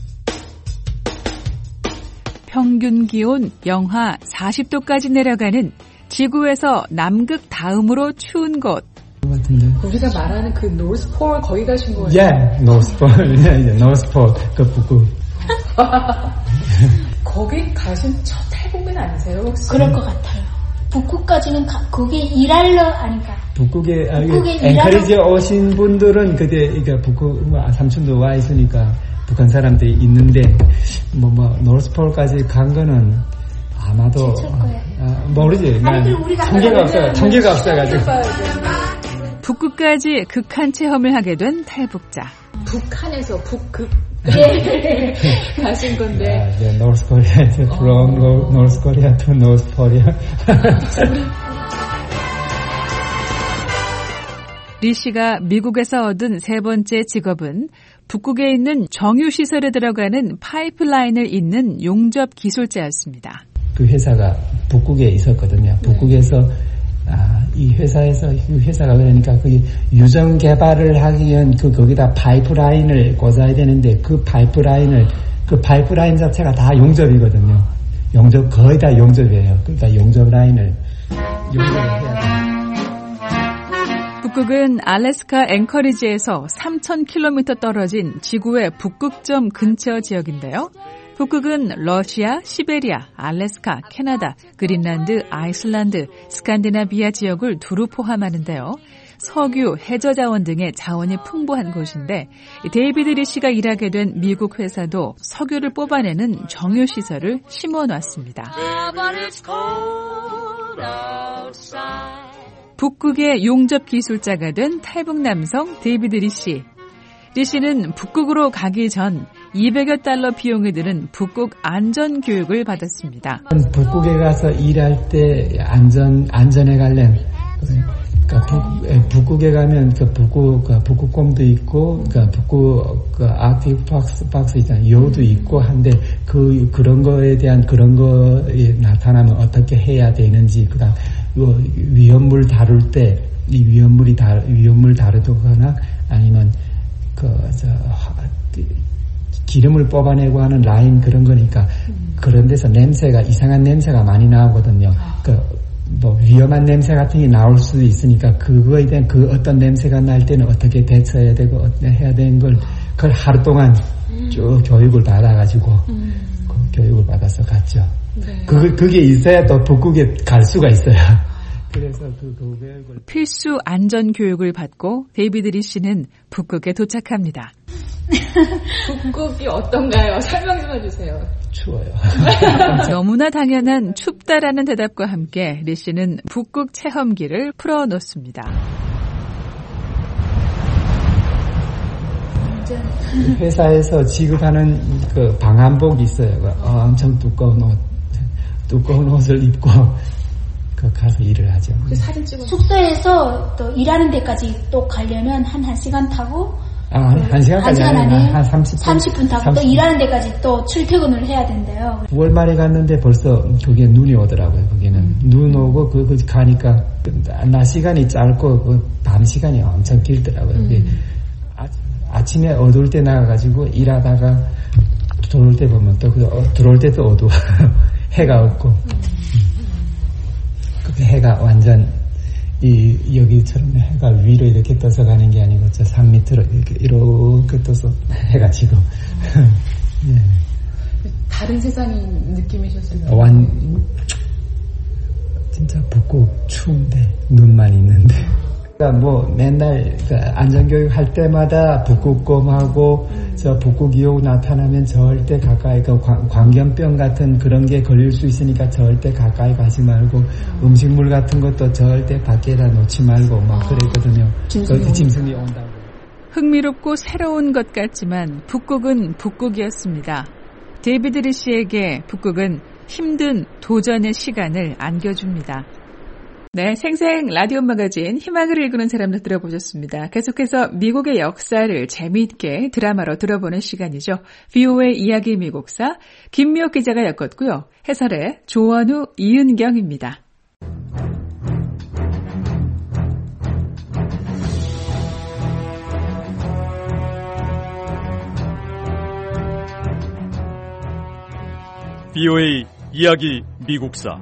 평균 기온 영하 사십 도까지 내려가는 지구에서 남극 다음으로 추운 곳. 같은데. 우리가 말하는 그 노스폴 거기 가신 거예요? 예, 노스폴, 예, 노스폴 그 북극. 거기 가신 첫 탈북민 아니세요? 혹시? 그럴 것 같아요. 북극까지는 가, 거기 일하러 아닌가? 북극에, 아, 앵커리지에 오신 분들은 그때 그러니까 북극 삼촌도 와 있으니까 북한 사람들이 있는데 뭐 뭐 노스폴까지 간 거는 아마도 아, 모르지. 통계가 없어, 통계가 없어가지고. 북극까지 극한 체험을 하게 된 탈북자. 북한에서 북극. 네. 가신 건데. 아, 네, North Korea, from 어. North Korea to North Korea. 리 씨가 미국에서 얻은 세 번째 직업은 북극에 있는 정유시설에 들어가는 파이프라인을 잇는 용접 기술자였습니다. 그 회사가 북극에 있었거든요. 북극에서 아, 이 회사에서 이 회사가 그러니까 그 유전 개발을 하기 위한 그 거기다 파이프라인을 꽂아야 되는데 그 파이프라인을 그 파이프라인 자체가 다 용접이거든요. 용접 거의 다 용접이에요. 그러니까 용접 라인을 용접을 해야 돼요. 북극은 알래스카 앵커리지에서 삼천 킬로미터 떨어진 지구의 북극점 근처 지역인데요. 북극은 러시아, 시베리아, 알래스카, 캐나다, 그린란드, 아이슬란드, 스칸디나비아 지역을 두루 포함하는데요. 석유, 해저 자원 등의 자원이 풍부한 곳인데 데이비드 리 씨가 일하게 된 미국 회사도 석유를 뽑아내는 정유시설을 심어놨습니다. 북극의 용접 기술자가 된 탈북 남성 데이비드 리 씨. 리 씨는 북극으로 가기 전 이백여 달러 비용이 드는 북극 안전 교육을 받았습니다. 북극에 가서 일할 때 안전 안전에 관련 그러니까 북, 북극에 가면 그 북극 그 북극곰도 있고 그러니까 북극 그 아크틱 박스 박스 있잖아요. 요도 있고 한데 그 그런 거에 대한 그런 거에 나타나면 어떻게 해야 되는지 그다음 위험물 다룰 때 이 위험물이 다 위험물 다루거나 아니면 그 저 기름을 뽑아내고 하는 라인 그런 거니까 음. 그런 데서 냄새가 이상한 냄새가 많이 나오거든요. 아. 그 뭐 위험한 냄새 같은 게 나올 수도 있으니까 그거에 대한 그 어떤 냄새가 날 때는 어떻게 대처해야 되고 어떻게 해야 되는 걸 그걸 하루 동안 음. 쭉 교육을 받아가지고 음. 그 교육을 받아서 갔죠. 네. 그 그게 있어야 또 북극에 갈 수가 있어요. 그래서 그, 그 교육을 필수 안전 교육을 받고 데이비드 리 씨는 북극에 도착합니다. 북극이 어떤가요? 설명 좀 해주세요. 추워요. 너무나 당연한 춥다라는 대답과 함께 리 씨는 북극 체험기를 풀어놓습니다. 회사에서 지급하는 그 방한복이 있어요. 어, 엄청 두꺼운 옷, 두꺼운 옷을 입고 가서 일을 하죠. 그 사진 찍어. 숙소에서 또 일하는 데까지 또 가려면 한 한 시간 타고. 아, 한, 한 시간까지 한 시간 안에 한 삼십 분. 삼십 분 타고 삼십 분. 또 일하는 데까지 또 출퇴근을 해야 된대요. 구월 말에 갔는데 벌써 그게 눈이 오더라고요. 거기는 음. 눈 오고 그, 그 가니까 낮 시간이 짧고 그 밤 시간이 엄청 길더라고요. 음. 아, 아침에 어두울 때 나가가지고 일하다가 들어올 때 보면 또 그, 어, 들어올 때 또 어두워. 해가 없고. 음. 그 해가 완전 이 여기처럼 해가 위로 이렇게 떠서 가는 게 아니고 저 산 밑으로 이렇게 이렇게 떠서 해가 지고 네. 다른 세상인 느낌이셨어요. 완 진짜 북극 추운데 눈만 있는데. 그러니까 뭐 맨날 그 안전교육 할 때마다 북극곰하고 음. 저 북극이오 나타나면 절대 가까이 그 광견병 같은 그런 게 걸릴 수 있으니까 절대 가까이 가지 말고 음. 음식물 같은 것도 절대 밖에다 놓지 말고 막 그랬거든요. 짐승이, 그 짐승이 온다고. 흥미롭고 새로운 것 같지만 북극은 북극이었습니다. 데이비드 리 씨에게 북극은 힘든 도전의 시간을 안겨줍니다. 네, 생생 라디오 마가진 희망을 읽는 사람들 들어보셨습니다. 계속해서 미국의 역사를 재미있게 드라마로 들어보는 시간이죠. 브이오에이 이야기 미국사 김미옥 기자가 엮었고요. 해설의 조원우, 이은경입니다. 브이오에이 이야기 미국사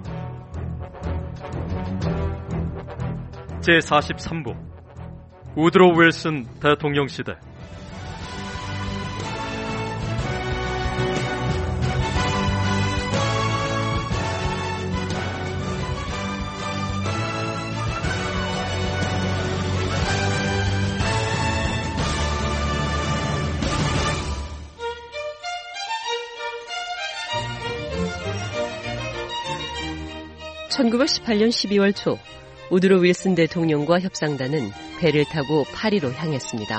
제사십삼 부 우드로 윌슨 대통령 시대. 천구백십팔 년 십이월 초 우드로 윌슨 대통령과 협상단은 배를 타고 파리로 향했습니다.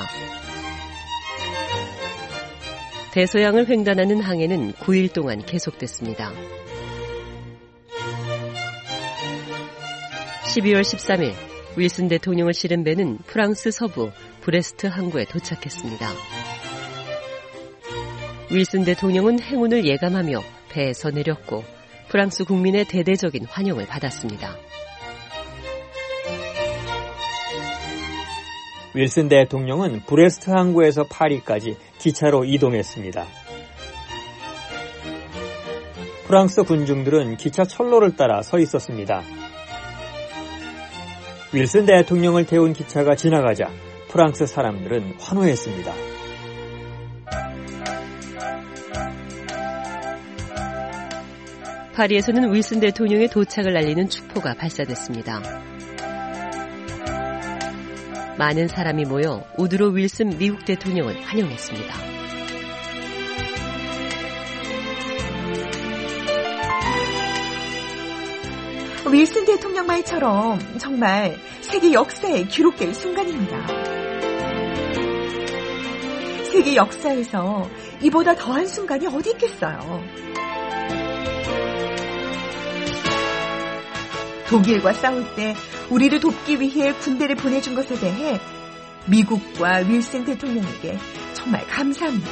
대서양을 횡단하는 항해는 구 일 동안 계속됐습니다. 십이월 십삼 일 윌슨 대통령을 실은 배는 프랑스 서부 브레스트 항구에 도착했습니다. 윌슨 대통령은 행운을 예감하며 배에서 내렸고 프랑스 국민의 대대적인 환영을 받았습니다. 윌슨 대통령은 브레스트 항구에서 파리까지 기차로 이동했습니다. 프랑스 군중들은 기차 철로를 따라 서 있었습니다. 윌슨 대통령을 태운 기차가 지나가자 프랑스 사람들은 환호했습니다. 파리에서는 윌슨 대통령의 도착을 알리는 축포가 발사됐습니다. 많은 사람이 모여 우드로 윌슨 미국 대통령을 환영했습니다. 윌슨 대통령 말처럼 정말 세계 역사에 기록될 순간입니다. 세계 역사에서 이보다 더한 순간이 어디 있겠어요. 독일과 싸울 때 우리를 돕기 위해 군대를 보내준 것에 대해 미국과 윌슨 대통령에게 정말 감사합니다.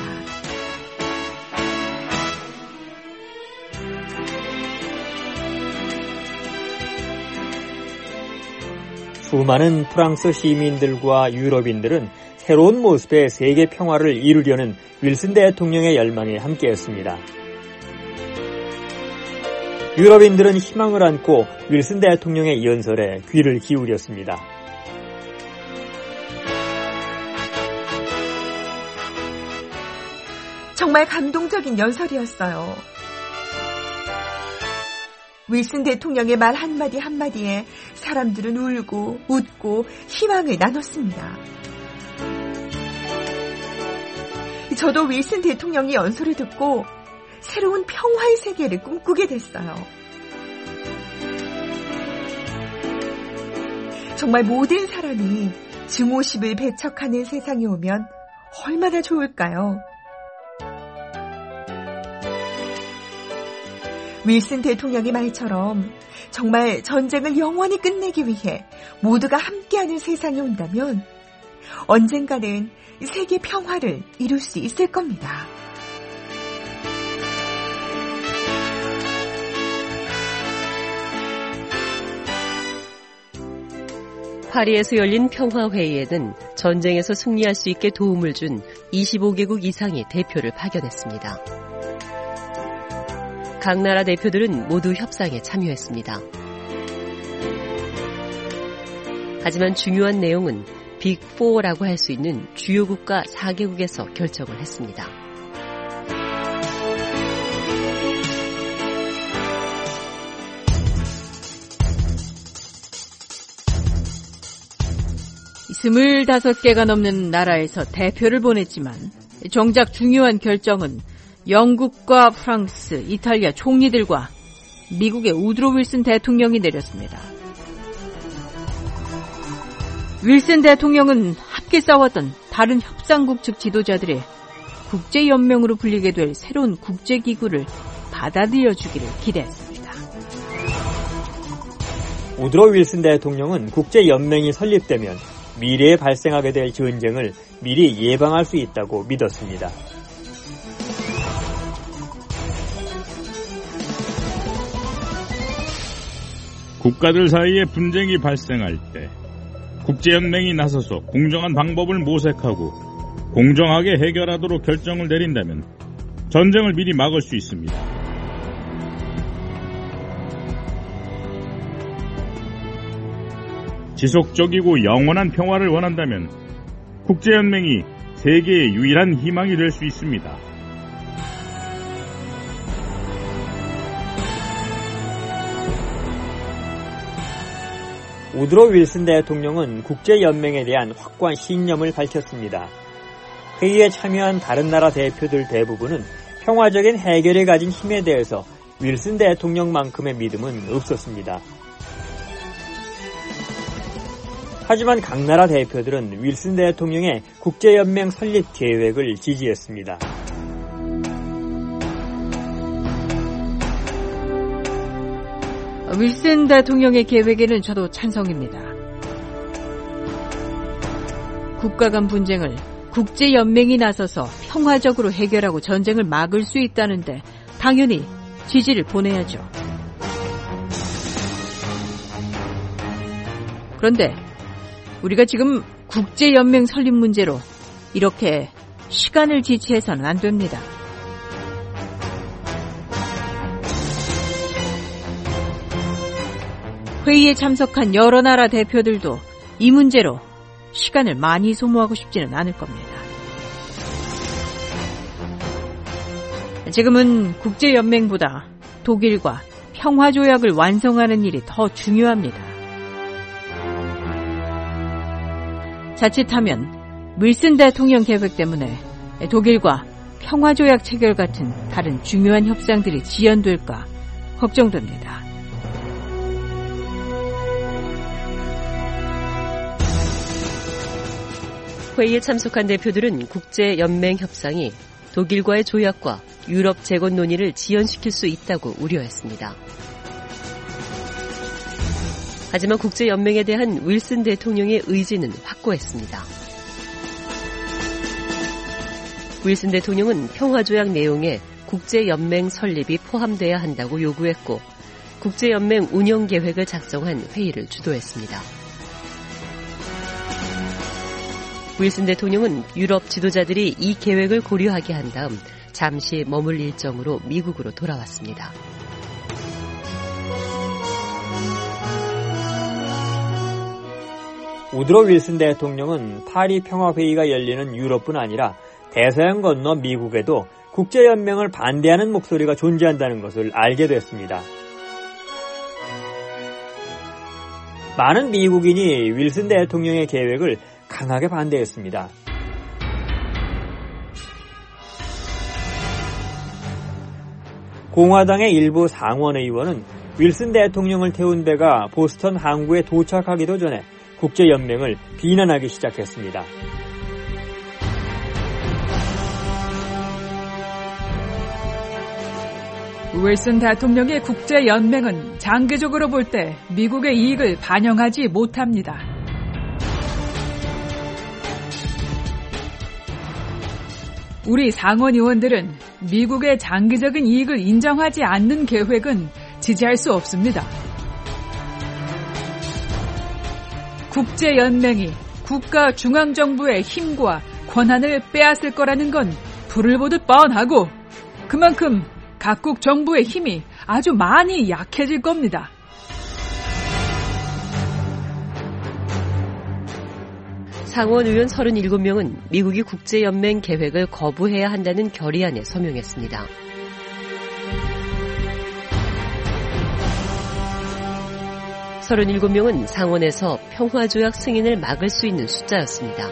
수많은 프랑스 시민들과 유럽인들은 새로운 모습의 세계 평화를 이루려는 윌슨 대통령의 열망에 함께했습니다. 유럽인들은 희망을 안고 윌슨 대통령의 연설에 귀를 기울였습니다. 정말 감동적인 연설이었어요. 윌슨 대통령의 말 한마디 한마디에 사람들은 울고 웃고 희망을 나눴습니다. 저도 윌슨 대통령의 연설을 듣고 새로운 평화의 세계를 꿈꾸게 됐어요. 정말 모든 사람이 증오심을 배척하는 세상이 오면 얼마나 좋을까요? 윌슨 대통령의 말처럼 정말 전쟁을 영원히 끝내기 위해 모두가 함께하는 세상이 온다면 언젠가는 세계 평화를 이룰 수 있을 겁니다. 파리에서 열린 평화회의에는 전쟁에서 승리할 수 있게 도움을 준 이십오 개국 이상의 대표를 파견했습니다. 각 나라 대표들은 모두 협상에 참여했습니다. 하지만 중요한 내용은 빅사라고 할 수 있는 주요 국가 사 개국에서 결정을 했습니다. 스물다섯 개가 넘는 나라에서 대표를 보냈지만 정작 중요한 결정은 영국과 프랑스, 이탈리아 총리들과 미국의 우드로 윌슨 대통령이 내렸습니다. 윌슨 대통령은 함께 싸웠던 다른 협상국 측 지도자들의 국제연맹으로 불리게 될 새로운 국제기구를 받아들여주기를 기대했습니다. 우드로 윌슨 대통령은 국제연맹이 설립되면 미래에 발생하게 될 전쟁을 미리 예방할 수 있다고 믿었습니다. 국가들 사이에 분쟁이 발생할 때 국제연맹이 나서서 공정한 방법을 모색하고 공정하게 해결하도록 결정을 내린다면 전쟁을 미리 막을 수 있습니다. 지속적이고 영원한 평화를 원한다면 국제연맹이 세계의 유일한 희망이 될 수 있습니다. 우드로 윌슨 대통령은 국제연맹에 대한 확고한 신념을 밝혔습니다. 회의에 참여한 다른 나라 대표들 대부분은 평화적인 해결에 가진 힘에 대해서 윌슨 대통령만큼의 믿음은 없었습니다. 하지만 각 나라 대표들은 윌슨 대통령의 국제연맹 설립 계획을 지지했습니다. 윌슨 대통령의 계획에는 저도 찬성입니다. 국가 간 분쟁을 국제연맹이 나서서 평화적으로 해결하고 전쟁을 막을 수 있다는데 당연히 지지를 보내야죠. 그런데 우리가 지금 국제연맹 설립 문제로 이렇게 시간을 지체해서는 안 됩니다. 회의에 참석한 여러 나라 대표들도 이 문제로 시간을 많이 소모하고 싶지는 않을 겁니다. 지금은 국제연맹보다 독일과 평화조약을 완성하는 일이 더 중요합니다. 자칫하면 윌슨 대통령 계획 때문에 독일과 평화조약 체결 같은 다른 중요한 협상들이 지연될까 걱정됩니다. 회의에 참석한 대표들은 국제연맹 협상이 독일과의 조약과 유럽 재건 논의를 지연시킬 수 있다고 우려했습니다. 하지만 국제연맹에 대한 윌슨 대통령의 의지는 확고했습니다. 윌슨 대통령은 평화조약 내용에 국제연맹 설립이 포함돼야 한다고 요구했고 국제연맹 운영 계획을 작성한 회의를 주도했습니다. 윌슨 대통령은 유럽 지도자들이 이 계획을 고려하게 한 다음 잠시 머물 일정으로 미국으로 돌아왔습니다. 우드로 윌슨 대통령은 파리 평화회의가 열리는 유럽뿐 아니라 대서양 건너 미국에도 국제연맹을 반대하는 목소리가 존재한다는 것을 알게 됐습니다. 많은 미국인이 윌슨 대통령의 계획을 강하게 반대했습니다. 공화당의 일부 상원 의원은 윌슨 대통령을 태운 배가 보스턴 항구에 도착하기도 전에 국제연맹을 비난하기 시작했습니다. 윌슨 대통령의 국제연맹은 장기적으로 볼 때 미국의 이익을 반영하지 못합니다. 우리 상원 의원들은 미국의 장기적인 이익을 인정하지 않는 계획은 지지할 수 없습니다. 국제연맹이 국가 중앙정부의 힘과 권한을 빼앗을 거라는 건 불을 보듯 뻔하고 그만큼 각국 정부의 힘이 아주 많이 약해질 겁니다. 상원 의원 서른일곱 명은 미국이 국제연맹 계획을 거부해야 한다는 결의안에 서명했습니다. 서른일곱 명은 상원에서 평화조약 승인을 막을 수 있는 숫자였습니다.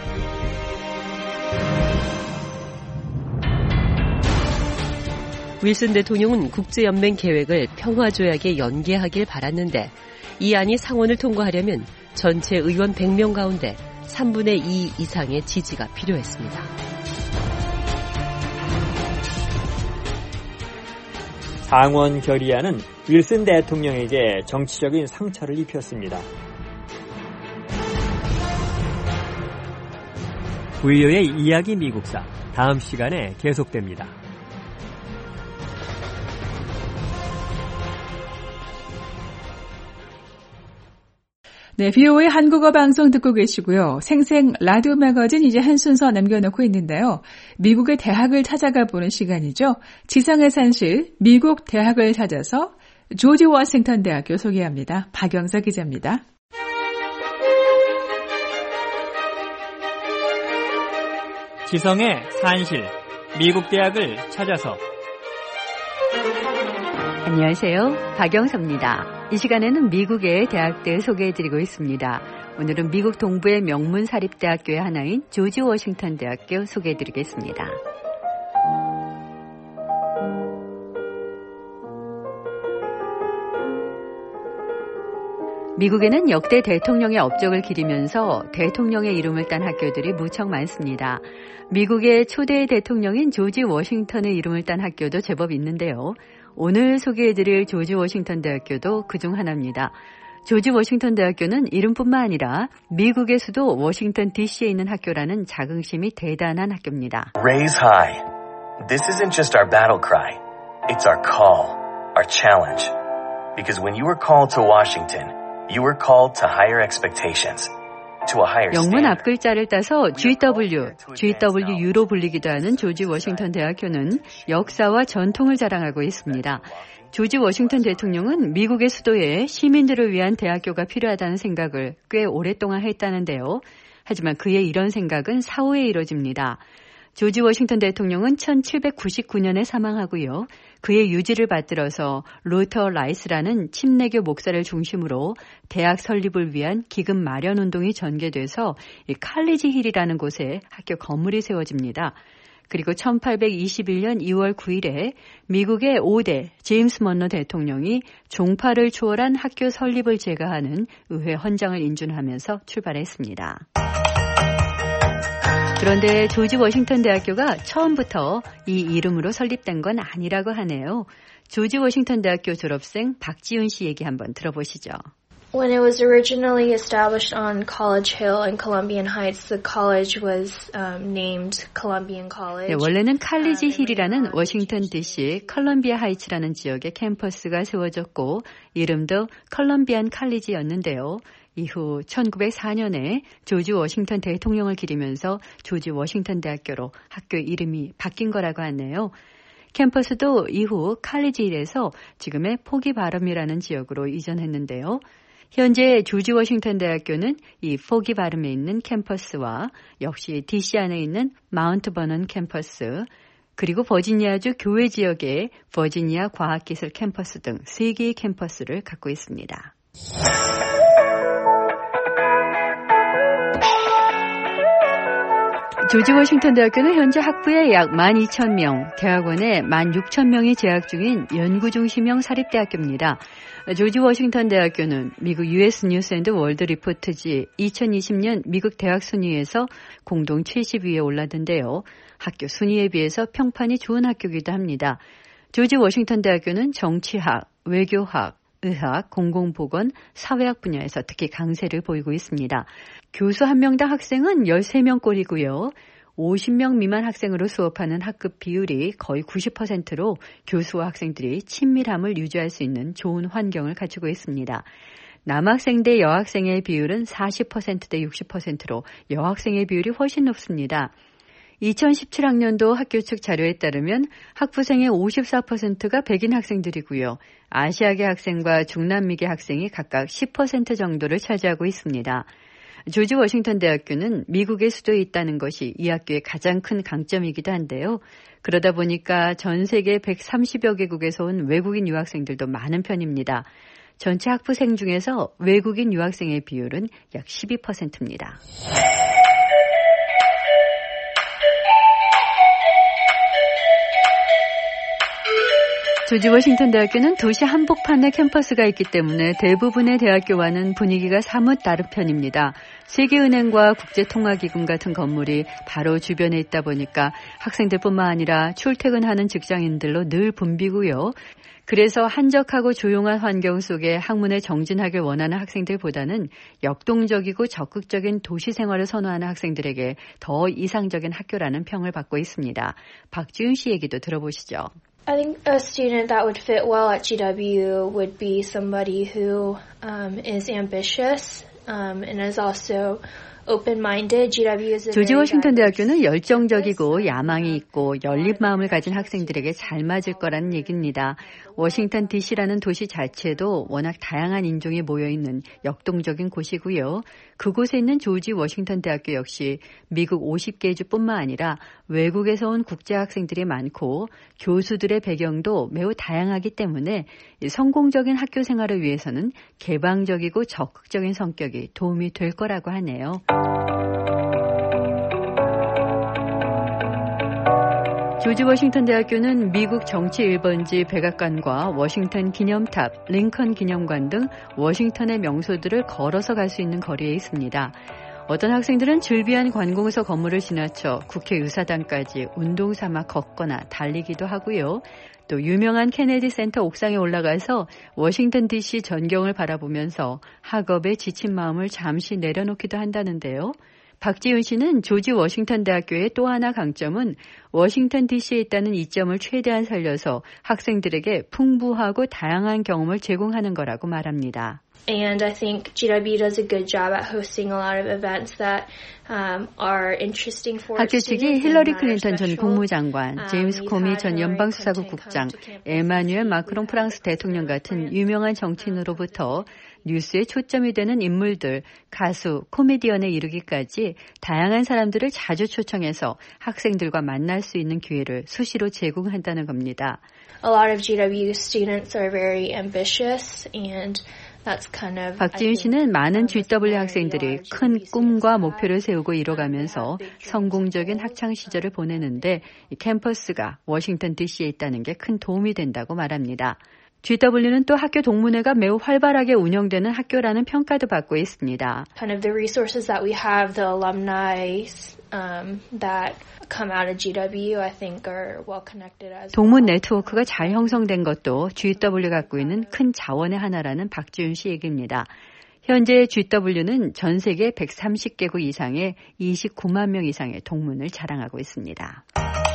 윌슨 대통령은 국제연맹 계획을 평화조약에 연계하길 바랐는데 이 안이 상원을 통과하려면 전체 의원 백 명 가운데 삼분의 이 이상의 지지가 필요했습니다. 상원 결의안은 윌슨 대통령에게 정치적인 상처를 입혔습니다. 브이오에이 이야기 미국사 다음 시간에 계속됩니다. 네, 비오에이 한국어 방송 듣고 계시고요. 생생 라디오 매거진 이제 한 순서 남겨놓고 있는데요. 미국의 대학을 찾아가 보는 시간이죠. 지상의 산실, 미국 대학을 찾아서 조지 워싱턴 대학교 소개합니다. 박영서 기자입니다. 지성의 산실, 미국 대학을 찾아서. 안녕하세요. 박영서입니다. 이 시간에는 미국의 대학들 소개해드리고 있습니다. 오늘은 미국 동부의 명문 사립대학교의 하나인 조지 워싱턴 대학교 소개해드리겠습니다. 미국에는 역대 대통령의 업적을 기리면서 대통령의 이름을 딴 학교들이 무척 많습니다. 미국의 초대 대통령인 조지 워싱턴의 이름을 딴 학교도 제법 있는데요. 오늘 소개해드릴 조지 워싱턴 대학교도 그중 하나입니다. 조지 워싱턴 대학교는 이름뿐만 아니라 미국의 수도 워싱턴 디씨에 있는 학교라는 자긍심이 대단한 학교입니다. Raise high. This isn't just our battle cry. It's our call, our challenge. Because when you were called to Washington, you were called to higher expectations. 영문 앞글자를 따서 지더블유, 지더블유로 불리기도 하는 조지 워싱턴 대학교는 역사와 전통을 자랑하고 있습니다. 조지 워싱턴 대통령은 미국의 수도에 시민들을 위한 대학교가 필요하다는 생각을 꽤 오랫동안 했다는데요. 하지만 그의 이런 생각은 사후에 이뤄집니다. 조지 워싱턴 대통령은 천칠백구십구 년에 사망하고요. 그의 유지를 받들어서 루터 라이스라는 침례교 목사를 중심으로 대학 설립을 위한 기금 마련 운동이 전개돼서 이 칼리지 힐이라는 곳에 학교 건물이 세워집니다. 그리고 천팔백이십일 년 이월 구일에 미국의 오 대 제임스 먼로 대통령이 종파를 초월한 학교 설립을 제가하는 의회 헌장을 인준하면서 출발했습니다. 그런데 조지 워싱턴 대학교가 처음부터 이 이름으로 설립된 건 아니라고 하네요. 조지 워싱턴 대학교 졸업생 박지훈 씨 얘기 한번 들어보시죠. When it was originally established on College Hill in Columbian Heights, the college was um, named Columbian College. 네, 원래는 칼리지 힐이라는 워싱턴 디씨 컬럼비아 하이츠라는 지역에 캠퍼스가 세워졌고 이름도 컬럼비안 칼리지였는데요. 이후 천구백사 년에 조지 워싱턴 대통령을 기리면서 조지 워싱턴 대학교로 학교 이름이 바뀐 거라고 하네요. 캠퍼스도 이후 칼리지 힐에서 지금의 포기 바럼이라는 지역으로 이전했는데요. 현재 조지 워싱턴 대학교는 이 포기 바럼에 있는 캠퍼스와 역시 디씨 안에 있는 마운트 버넌 캠퍼스 그리고 버지니아주 교외 지역의 버지니아 과학기술 캠퍼스 등 세 개의 캠퍼스를 갖고 있습니다. 조지 워싱턴 대학교는 현재 학부에 약 만 이천 명, 대학원에 만 육천 명이 재학 중인 연구중심형 사립대학교입니다. 조지 워싱턴 대학교는 미국 유에스 뉴스 앤드 월드 리포트지 이천이십 년 미국 대학 순위에서 공동 칠십 위에 올랐는데요. 학교 순위에 비해서 평판이 좋은 학교이기도 합니다. 조지 워싱턴 대학교는 정치학, 외교학, 의학, 공공보건, 사회학 분야에서 특히 강세를 보이고 있습니다. 교수 한 명당 학생은 열세 명꼴이고요. 오십 명 미만 학생으로 수업하는 학급 비율이 거의 구십 퍼센트로 교수와 학생들이 친밀함을 유지할 수 있는 좋은 환경을 갖추고 있습니다. 남학생 대 여학생의 비율은 사십 퍼센트 대 육십 퍼센트로 여학생의 비율이 훨씬 높습니다. 이천십칠 학년도 학교 측 자료에 따르면 학부생의 오십사 퍼센트가 백인 학생들이고요. 아시아계 학생과 중남미계 학생이 각각 십 퍼센트 정도를 차지하고 있습니다. 조지 워싱턴 대학교는 미국의 수도에 있다는 것이 이 학교의 가장 큰 강점이기도 한데요. 그러다 보니까 전 세계 백삼십여 개국에서 온 외국인 유학생들도 많은 편입니다. 전체 학부생 중에서 외국인 유학생의 비율은 약 십이 퍼센트입니다. 조지 워싱턴 대학교는 도시 한복판에 캠퍼스가 있기 때문에 대부분의 대학교와는 분위기가 사뭇 다른 편입니다. 세계은행과 국제통화기금 같은 건물이 바로 주변에 있다 보니까 학생들뿐만 아니라 출퇴근하는 직장인들로 늘 붐비고요. 그래서 한적하고 조용한 환경 속에 학문에 정진하길 원하는 학생들보다는 역동적이고 적극적인 도시 생활을 선호하는 학생들에게 더 이상적인 학교라는 평을 받고 있습니다. 박지훈 씨 얘기도 들어보시죠. I think a student that would fit well at G W would be somebody who um, is ambitious um, and is also open-minded. G W is a 조지 워싱턴 대학교는 열정적이고 야망이 있고 열린 마음을 가진 학생들에게 잘 맞을 거라는 얘기입니다. 워싱턴 디씨라는 도시 자체도 워낙 다양한 인종이 모여있는 역동적인 곳이고요. 그곳에 있는 조지 워싱턴 대학교 역시 미국 오십 개 주뿐만 아니라 외국에서 온 국제학생들이 많고 교수들의 배경도 매우 다양하기 때문에 성공적인 학교 생활을 위해서는 개방적이고 적극적인 성격이 도움이 될 거라고 하네요. 조지 워싱턴 대학교는 미국 정치 일 번지 백악관과 워싱턴 기념탑, 링컨 기념관 등 워싱턴의 명소들을 걸어서 갈 수 있는 거리에 있습니다. 어떤 학생들은 즐비한 관공서 건물을 지나쳐 국회의사당까지 운동 삼아 걷거나 달리기도 하고요. 또 유명한 케네디 센터 옥상에 올라가서 워싱턴 디씨 전경을 바라보면서 학업에 지친 마음을 잠시 내려놓기도 한다는데요. 박지윤 씨는 조지 워싱턴 대학교의 또 하나 강점은 워싱턴 디씨에 있다는 이점을 최대한 살려서 학생들에게 풍부하고 다양한 경험을 제공하는 거라고 말합니다. And I think G W does a good job at hosting a lot of events that um, are interesting for 학교 측이 힐러리 클린턴 전 국무장관, 제임스 코미 전 연방수사국 국장, 에마뉴엘 마크롱 프랑스 대통령 같은 유명한 정치인으로부터 뉴스에 초점이 되는 인물들, 가수, 코미디언에 이르기까지 다양한 사람들을 자주 초청해서 학생들과 만날 수 있는 기회를 수시로 제공한다는 겁니다. A lot of G W students are very ambitious and 박지윤 씨는 많은 지 더블유 학생들이 큰 꿈과 목표를 세우고 이뤄가면서 성공적인 학창 시절을 보내는데 캠퍼스가 워싱턴 디씨에 있다는 게 큰 도움이 된다고 말합니다. 지 더블유는 또 학교 동문회가 매우 활발하게 운영되는 학교라는 평가도 받고 있습니다. Kind of the resources that we have, the alumni um, that come out of G W, I think are well connected as well. 동문 네트워크가 잘 형성된 것도 지 더블유가 갖고 있는 큰 자원의 하나라는 박지윤 씨 얘기입니다. 현재 지 더블유는 전 세계 백삼십 개국 이상의 이십구만 명 이상의 동문을 자랑하고 있습니다.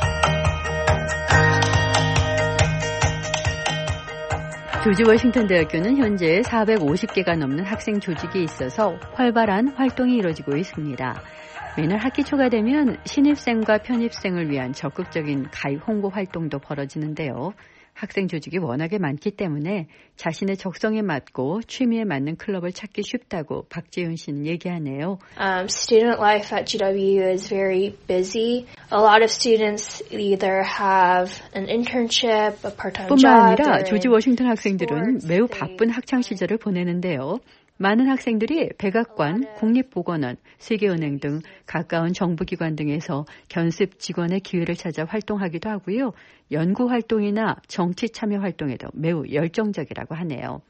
조지 워싱턴 대학교는 현재 사백오십 개가 넘는 학생 조직이 있어서 활발한 활동이 이루어지고 있습니다. 매년 학기 초가 되면 신입생과 편입생을 위한 적극적인 가입 홍보 활동도 벌어지는데요. 학생 조직이 워낙에 많기 때문에 자신의 적성에 맞고 취미에 맞는 클럽을 찾기 쉽다고 박재윤 씨는 얘기하네요. Um, student life at G W is very busy. A lot of students either have an internship, a part-time job. 뿐만 아니라 조지 워싱턴 학생들은 매우 바쁜 학창 시절을 보내는데요. 많은 학생들이 백악관, 국립보건원, 세계은행 등 가까운 정부기관 등에서 견습 직원의 기회를 찾아 활동하기도 하고요. 연구활동이나 정치 참여 활동에도 매우 열정적이라고 하네요.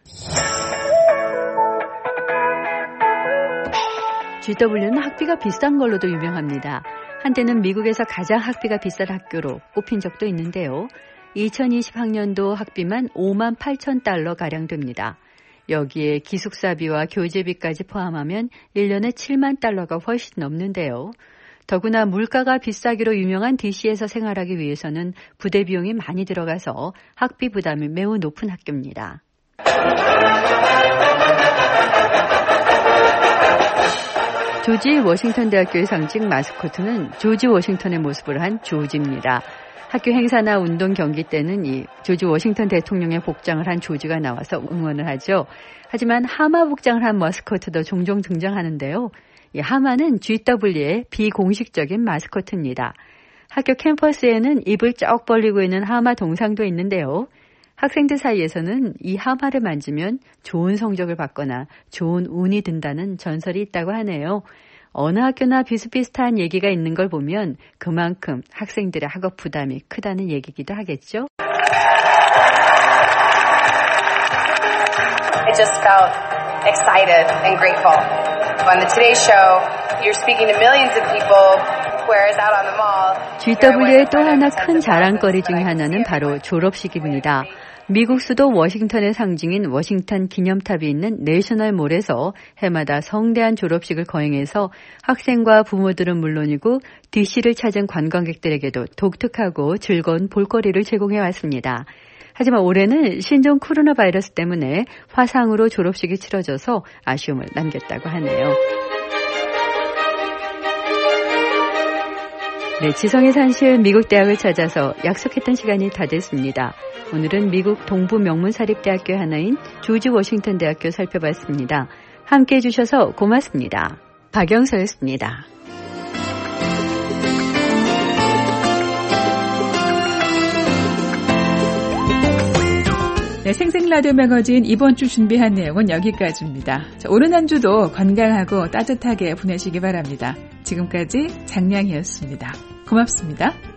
지 더블유는 학비가 비싼 걸로도 유명합니다. 한때는 미국에서 가장 학비가 비싼 학교로 꼽힌 적도 있는데요. 이천이십 학년도 학비만 오만 팔천 달러가량 됩니다. 여기에 기숙사비와 교재비까지 포함하면 일 년에 칠만 달러가 훨씬 넘는데요. 더구나 물가가 비싸기로 유명한 디씨에서 생활하기 위해서는 부대 비용이 많이 들어가서 학비 부담이 매우 높은 학교입니다. 조지 워싱턴 대학교의 상징 마스코트는 조지 워싱턴의 모습을 한 조지입니다. 학교 행사나 운동 경기 때는 이 조지 워싱턴 대통령의 복장을 한 조지가 나와서 응원을 하죠. 하지만 하마 복장을 한 마스코트도 종종 등장하는데요. 이 하마는 지 더블유의 비공식적인 마스코트입니다. 학교 캠퍼스에는 입을 쩍 벌리고 있는 하마 동상도 있는데요. 학생들 사이에서는 이 하마를 만지면 좋은 성적을 받거나 좋은 운이 든다는 전설이 있다고 하네요. 어느 학교나 비슷비슷한 얘기가 있는 걸 보면 그만큼 학생들의 학업 부담이 크다는 얘기기도 하겠죠. I just felt excited and grateful. On the Today Show, you're speaking to millions of people, whereas out on the mall. 지 더블유의 또 하나 큰 자랑거리 중에 하나는 바로 졸업식입니다. 미국 수도 워싱턴의 상징인 워싱턴 기념탑이 있는 내셔널몰에서 해마다 성대한 졸업식을 거행해서 학생과 부모들은 물론이고 디씨를 찾은 관광객들에게도 독특하고 즐거운 볼거리를 제공해 왔습니다. 하지만 올해는 신종 코로나 바이러스 때문에 화상으로 졸업식이 치러져서 아쉬움을 남겼다고 하네요. 네, 지성의 산실 미국 대학을 찾아서 약속했던 시간이 다 됐습니다. 오늘은 미국 동부 명문사립대학교 하나인 조지 워싱턴 대학교 살펴봤습니다. 함께해 주셔서 고맙습니다. 박영서였습니다. 네, 생생라디오 매거진 이번 주 준비한 내용은 여기까지입니다. 자, 오늘 한 주도 건강하고 따뜻하게 보내시기 바랍니다. 지금까지 장량이었습니다. 고맙습니다.